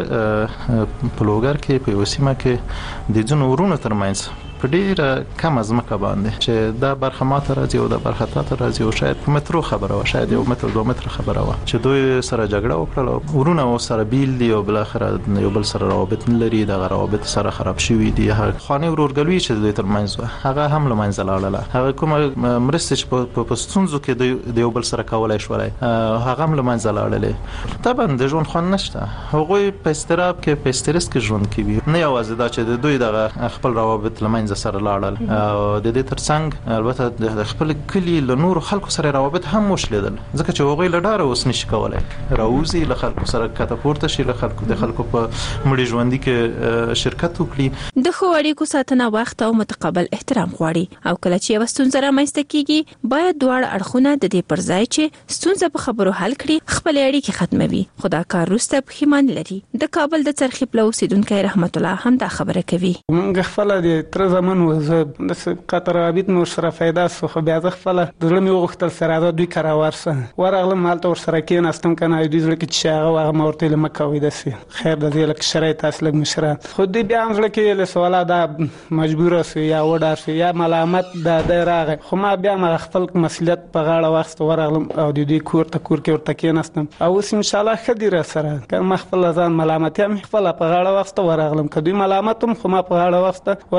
په لوګر کې په وسیمه کې د ځینو ورونو ترمنځ په ډیر کم ازمکه باندې چې دا برخه ماته راځي او دا برخه ته راځي او شاید په مترو خبره و شاید یو متر 2 متر خبره و چې دوی سره جګړه وکړه ورونه و سره بیل دی او بل اخر یو بل سره روابط نه لري دا روابط سره خراب شوی دی خانه ورورګلوي چې د ترمنځ هغه هم لمنځ لاړله هغه کوم مرسته چې په ستونزو کې د یو بل سره کولای شوړای هغه هم لمنځ لاړله طبعا د ژوند خون نشته هغه په استراب کې په استرس کې ژوند کوي نه یوازې دا چې دوی د خپل روابط لمنځ سره لاړل او د دې ترڅنګ البته د خپل کلی له نور خلکو سره روابط هم وشلیدل ځکه چې هغه لډاره اوس نشي کولای راوځي له خلکو سره کته پورته شي له خلکو د خلکو په مړي ژوندۍ کې شرکت وکړي د خو اړیکو ساتنه وخت او متقابل احترام غواړي او کله چې وستونزه رامنځته کیږي باید دواړه اړخونه د دې پر ځای چې ستونزه په خبرو حل کړي خپل اړیکې ختموي خدا کار روسته پښیمان لري د کابل د چرخی پلو اوسیدونکو رحمت الله هم دا خبره کوي موږ خپل د تر زمون وزه د قطر رابط نور سره فائدہ سو خو بیا خپل دغه مې وغوښتل سره دا دوی کار ورسه ورغله مالته ور سره کې نستم کنه دوی ځل کې چې هغه مورته لمکوي دسي خیر د دې لک شرایط اصل مشره خو دې بیا ځل کې له سواله دا مجبور اوسه یا وډار شي یا ملامت د راغه خو ما بیا ما خپل مسؤلیت په غاړه وخت ورغلم او دوی کور ته ورته کې نستم او ان شاء الله خديره سره کله خپل ځان ملامت هم خپل په غاړه وخت ورغلم کدی ملامتم خو ما په غاړه وخت ورغلم په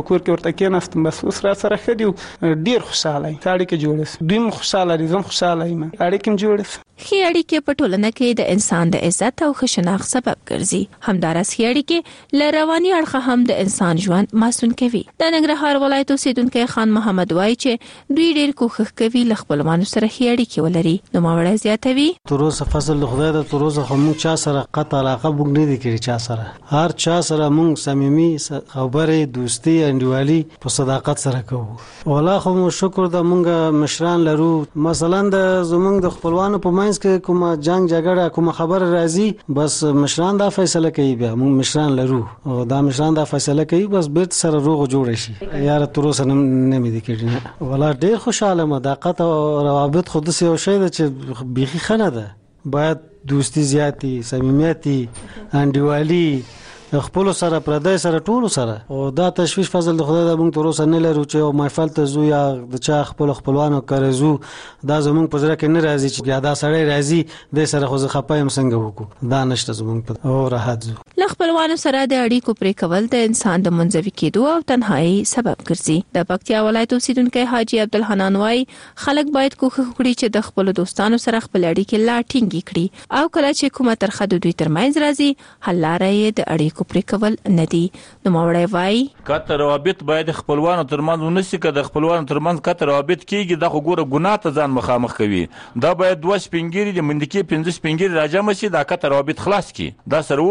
کور کې ورته کېناستم بس اوس را سره ښه دي ډېر خوشحاله یم اړیکې جوړې سوې دوی هم خوشحاله دي زه هم خوشحاله یم اړیکې هم جوړې سوې. ښې اړیکې په ټولنه کې د انسان د عزت او ښه شناخت سبب ګرځي. همداراز ښې اړیکې له رواني اړخه هم د انسان ژوند ماسون کوي. د ننګرهار ولایت اوسیدونکی خان محمد وایي چې دوی ډېر کوښښ کوي له خپلوانو سره ښې اړیکې ولري. نوموړی زیاتوي تر اوسه فضل د خدای د تر اوسه خو موږ چا سره قطع علاقه موږ نه دي کړې چا سره هر چا سره موږ صمیمي خبرې دوستي انډیوالي په صداقت سره کوو. والله خو مو شکر د موږ مشران لرو مثلا د زموږ د خپلوانو په منځ کې کومه جنگ جګړه کومه خبر راځي بس مشران دا فیصله کوي بیا موږ مشران لرو او دا مشران دا فیصله کوي بس بیرته سره روغ جوړ شي. یار تر اوسه نه مې دي کړی والله ډېر خوشاله م دا قطع روابط خود سه یو شی ده چې بيخي خنه ده باید دوستی زیاتی صمیمیت انډیوالي خپل سره پردای سره ټول سره او دا تشویش فضل د خدای د موږ تر اوسه نه لرو چې محفل ته زو یا د چا خپلوانو کارزو دا زموږ په ځره کې نه راځي چې دا سړی راځي د سره خو خپایم څنګه وکړو دا نشته زموږ په او راحت زو. له خپلوانو سره د اړیکو پرې کول د انسان د منزوي کېدو او تنهایی سبب ګرځي. د پکتیا ولایت اوسیدونکی حاجی عبدالحنان وایي خلک باید کوښښ وکړي چې د خپل دوستانو سره خپل اړیکې لا ټینګې کړي او کله چې کومه ترخه د دوی ترمنځ راځي حل لاره یې د اړیکو پرې کول نه دي. نوموړی وایي کته روابط باید خپلوانو ترمنځ ونسي که د خپلوانو ترمنځ کته روابط کیږي دا خو ګوره ګناه ته ځان مخامخ کوي. دا باید 2 سپینګیري د مندکې 5 سپینګیري راجمع شي دا کته روابط خلاص کی دا سره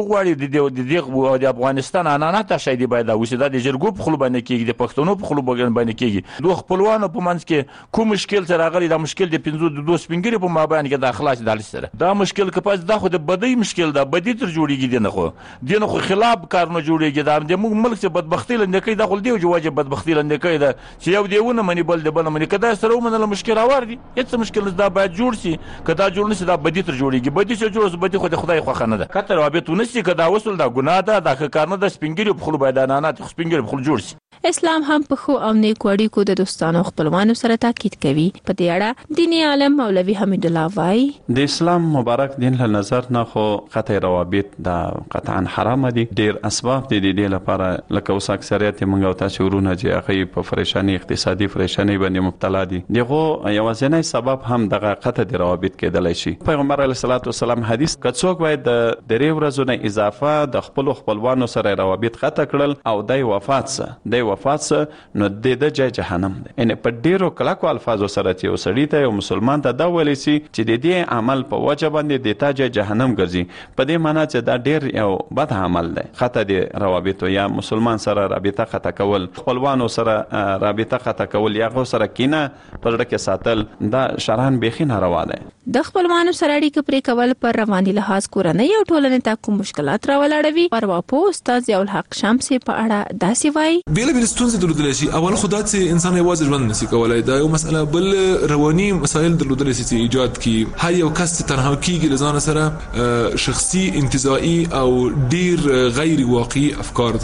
وغواړي د افغانستان عنعنات شي دی باید اوسه د جرګو په خلو باندې کیږي د پښتنو په خلو باندې کیږي دوه خپلوانو په منځ کې کوم مشکل سره غلي دا مشکل د 5 2 سپینګیري په مابین کې د خلاص دال سره دا مشکل کپاس دا خو د بدی مشکل دا بدی تر جوړیږي دینه خو خلاف کارونه جوړیږي دا د موږ ملک څخه بدبختی لندکې دا خل دی او واجب بدبختی لندکې دا چې یو دیونه منی بل دی بل منی کدا سره ومنل مشکل راوړ دي هیڅ مشکل دا باید جوړ شي کدا جوړ نشي دا بدی تر جوړیږي بدی چې جوړ بدی خو د خدای خو خنه ده کتر رابط ونشي کدا وصل دا ګناه ده دا کار نه د سپینګری په خلو باید نه سپینګری په خلو جوړ شي. اسلام هم په خو او نیکو اړیکو د دوستانو خپلوانو سره تاکید کوي. په دې اړه دیني عالم مولوي حمید الله وایي د اسلام مبارک دین له نظر نه خو قطع روابط دا قطعا حرام دي. ډیر اسباب دي د دې لپاره لکه اوس اکثریت موږ او تاسو ورونه چې هغه په پریشانی اقتصادي پریشانی باندې مبتلا دي دغه یوازینی سبب هم دغه قطع د روابط کېدلای شي. پیغمبر علیه الصلاۃ والسلام حدیث کڅوک وای د درې ورځې نه اضافه د خپلوانو سره روابط قطع کړل او د وفات نو د جای جهنم دی. ان په ډیرو کلکو الفاظو سره چې وسړی ته یو مسلمان ته دا ویلی سي چې د دې عمل په وجه باندې د تا جای جهنم ګرځي په دې معنی چې دا ډیر یو بد عمل دی. خطا دی روابط یا مسلمان سره رابطه قطع کول خپلوانو سره رابطه قطع کول یا غو سره کینه پرړه کې ساتل دا شرعاً بیخي ناروا دی. د خپلوانو سره اړیکه پرې کول پر رواني لحاظ کورنۍ او ټولنې ته کوم مشکلات راولاړوي. پرواپو استاد ضیاء الحق شمسي په اړه داسې وایي بیل ستونزې درلودل شي. اول خدای چې انسان یوازې ژوند نشي کولای دا یو مسله بل رواني مسایل درلودل شي چې ایجاد کی هر یو کس تنها کیږي لزان سره شخصي انتزاعي او ډیر غیر واقعي افکار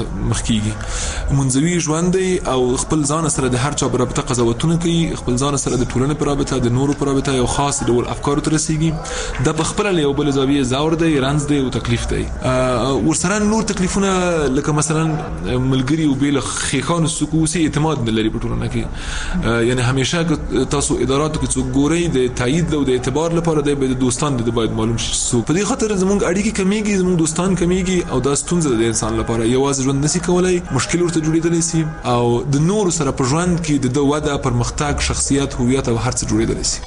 مخکیږي منځوي ژوند او خپل ځان سره د هر چا په رابطه قضاوتونه کوي خپل ځان سره د ټولنې په رابطه د نورو په رابطه یو خاص ډول افکار تر رسیږي د بخپل له یو بل زاویه زاور دی رنځ دی او تکلیف دی ورسره نور تکلیفونه لکه مثلا ملګری او بیل خيخان سکوسی اعتماد نه لري په ټولنه کې یعنی همیشه تاسو اداراتو کې څوک ګوري د تایید او د اعتبار لپاره د دوستان د باید معلوم شي. په دې خاطر زموږ اړیکې کمیږي زموږ دوستان کمیږي او دا ستونزه د انسان لپاره یوازې ژوند نشي کولای مشکل ورته جوړېدلی شي او د نور سره په ژوند کې د وده پرمختګ شخصیت هویت او هر څه جوړېدلی شي.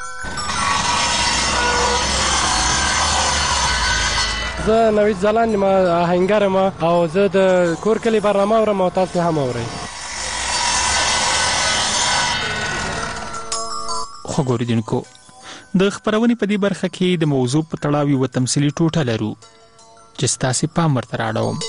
زه نوید زلان ما آهنګر ما او زه د کور کلی برنامه اورم او تاسو هم اورئ. خو ګوریدونکو د خبرونې په دې برخه کې د موضوع په تړاو یو تمثيلي ټوټه لرو چې تاسو پام ورته راړوم.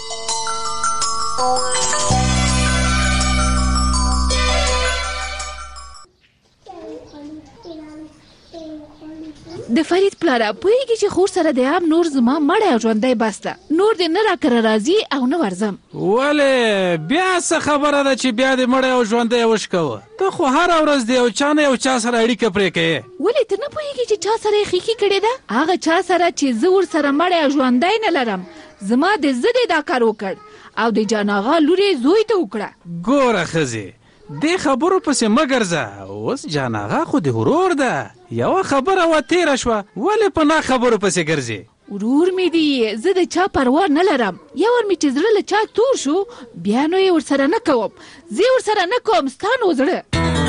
د فرید پلاره پوهیږي چې خور سره د عام نور زما مړی ژوندی بسته نور دې نه راکره راځي او نه ورځم. ولې بیا څه خبره ده چې بیا دې مړی او ژوندی وشکوه ته خو هره ورځ د یو چا نه یو چا سره اړیکه پرې کوې. ولې ته نه پوهیږي چې چا سره یې ښیښې کړې ده هغه چا سره چې زه ورسره مړی او ژوندی نه لرم زما د زه دې دا کار وکړ او د جاناغه لوري زوی ته وکړه. ګوره خزه دې خبرو پسې مګرځه، اوس جاناغه خو د ورور ده، یو خبره و تیره شوه، ولې په نا خبرو پسې ګرځې؟ ورور می دی، زه د چا پروا نه لرم. یو ور می چې زړه له چا تور شو بیا نو یې ورسره نه کوم، زه ورسره نه کوم ستا نو زړه.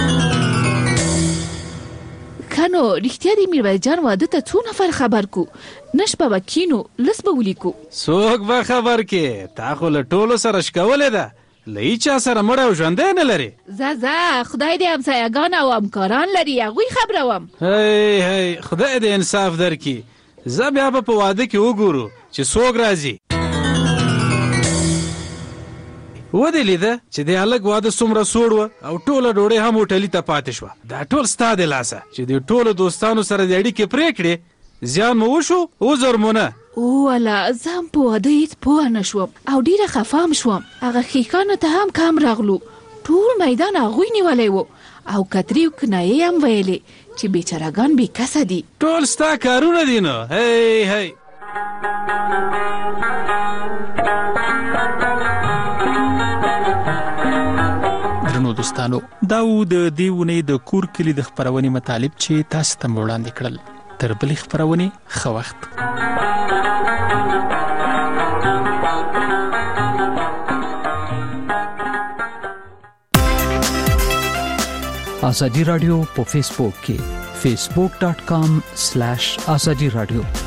کنو رښتیا دی میرویس جان واده ته څو نفر خبر کو؟ نشبه به کینو لس به ولیکو. څوک به خبر کې؟ تا خو له ټولو سره شکولې ده، له هیچا سره مړ او ژوندی نه لري. ځه خدای دې همسایهګان او همکاران لري، هغوی خبروم. هی خدای دې انصاف درکړي. زه بیا به په واده کې وګورو چې څوک راځي. ودې لیده چې د هلک واده څومره سوړ وه او ټوله ډوډۍ هم هوټلي ته پاتې شوه. دا ټول ستا د لاسه چې د ټولو دوستانو سره د اړیکې پرې کړې. زیان مو وشو؟ عذر مو نه. والا زه هم په واده هېڅ پوه نه شوم او ډېره خفام شوم. هغه ښیښانو ته هم کم راغلو، ټول میدان هغوی نیولی و او کتري او کنایې هم ویلې چې بیچارهګان بې کسه دي. ټول ستا کارونه دي نو. هی درنو دوستانو، دا و د دې اونۍ د کور کلي د خپرونې مطالب چې تاسو ته مو وړاندې کړل. تر بلې خپرونې ښه وخت. ازادي رادیو په فیسبوک کې facebook.com/azadi radio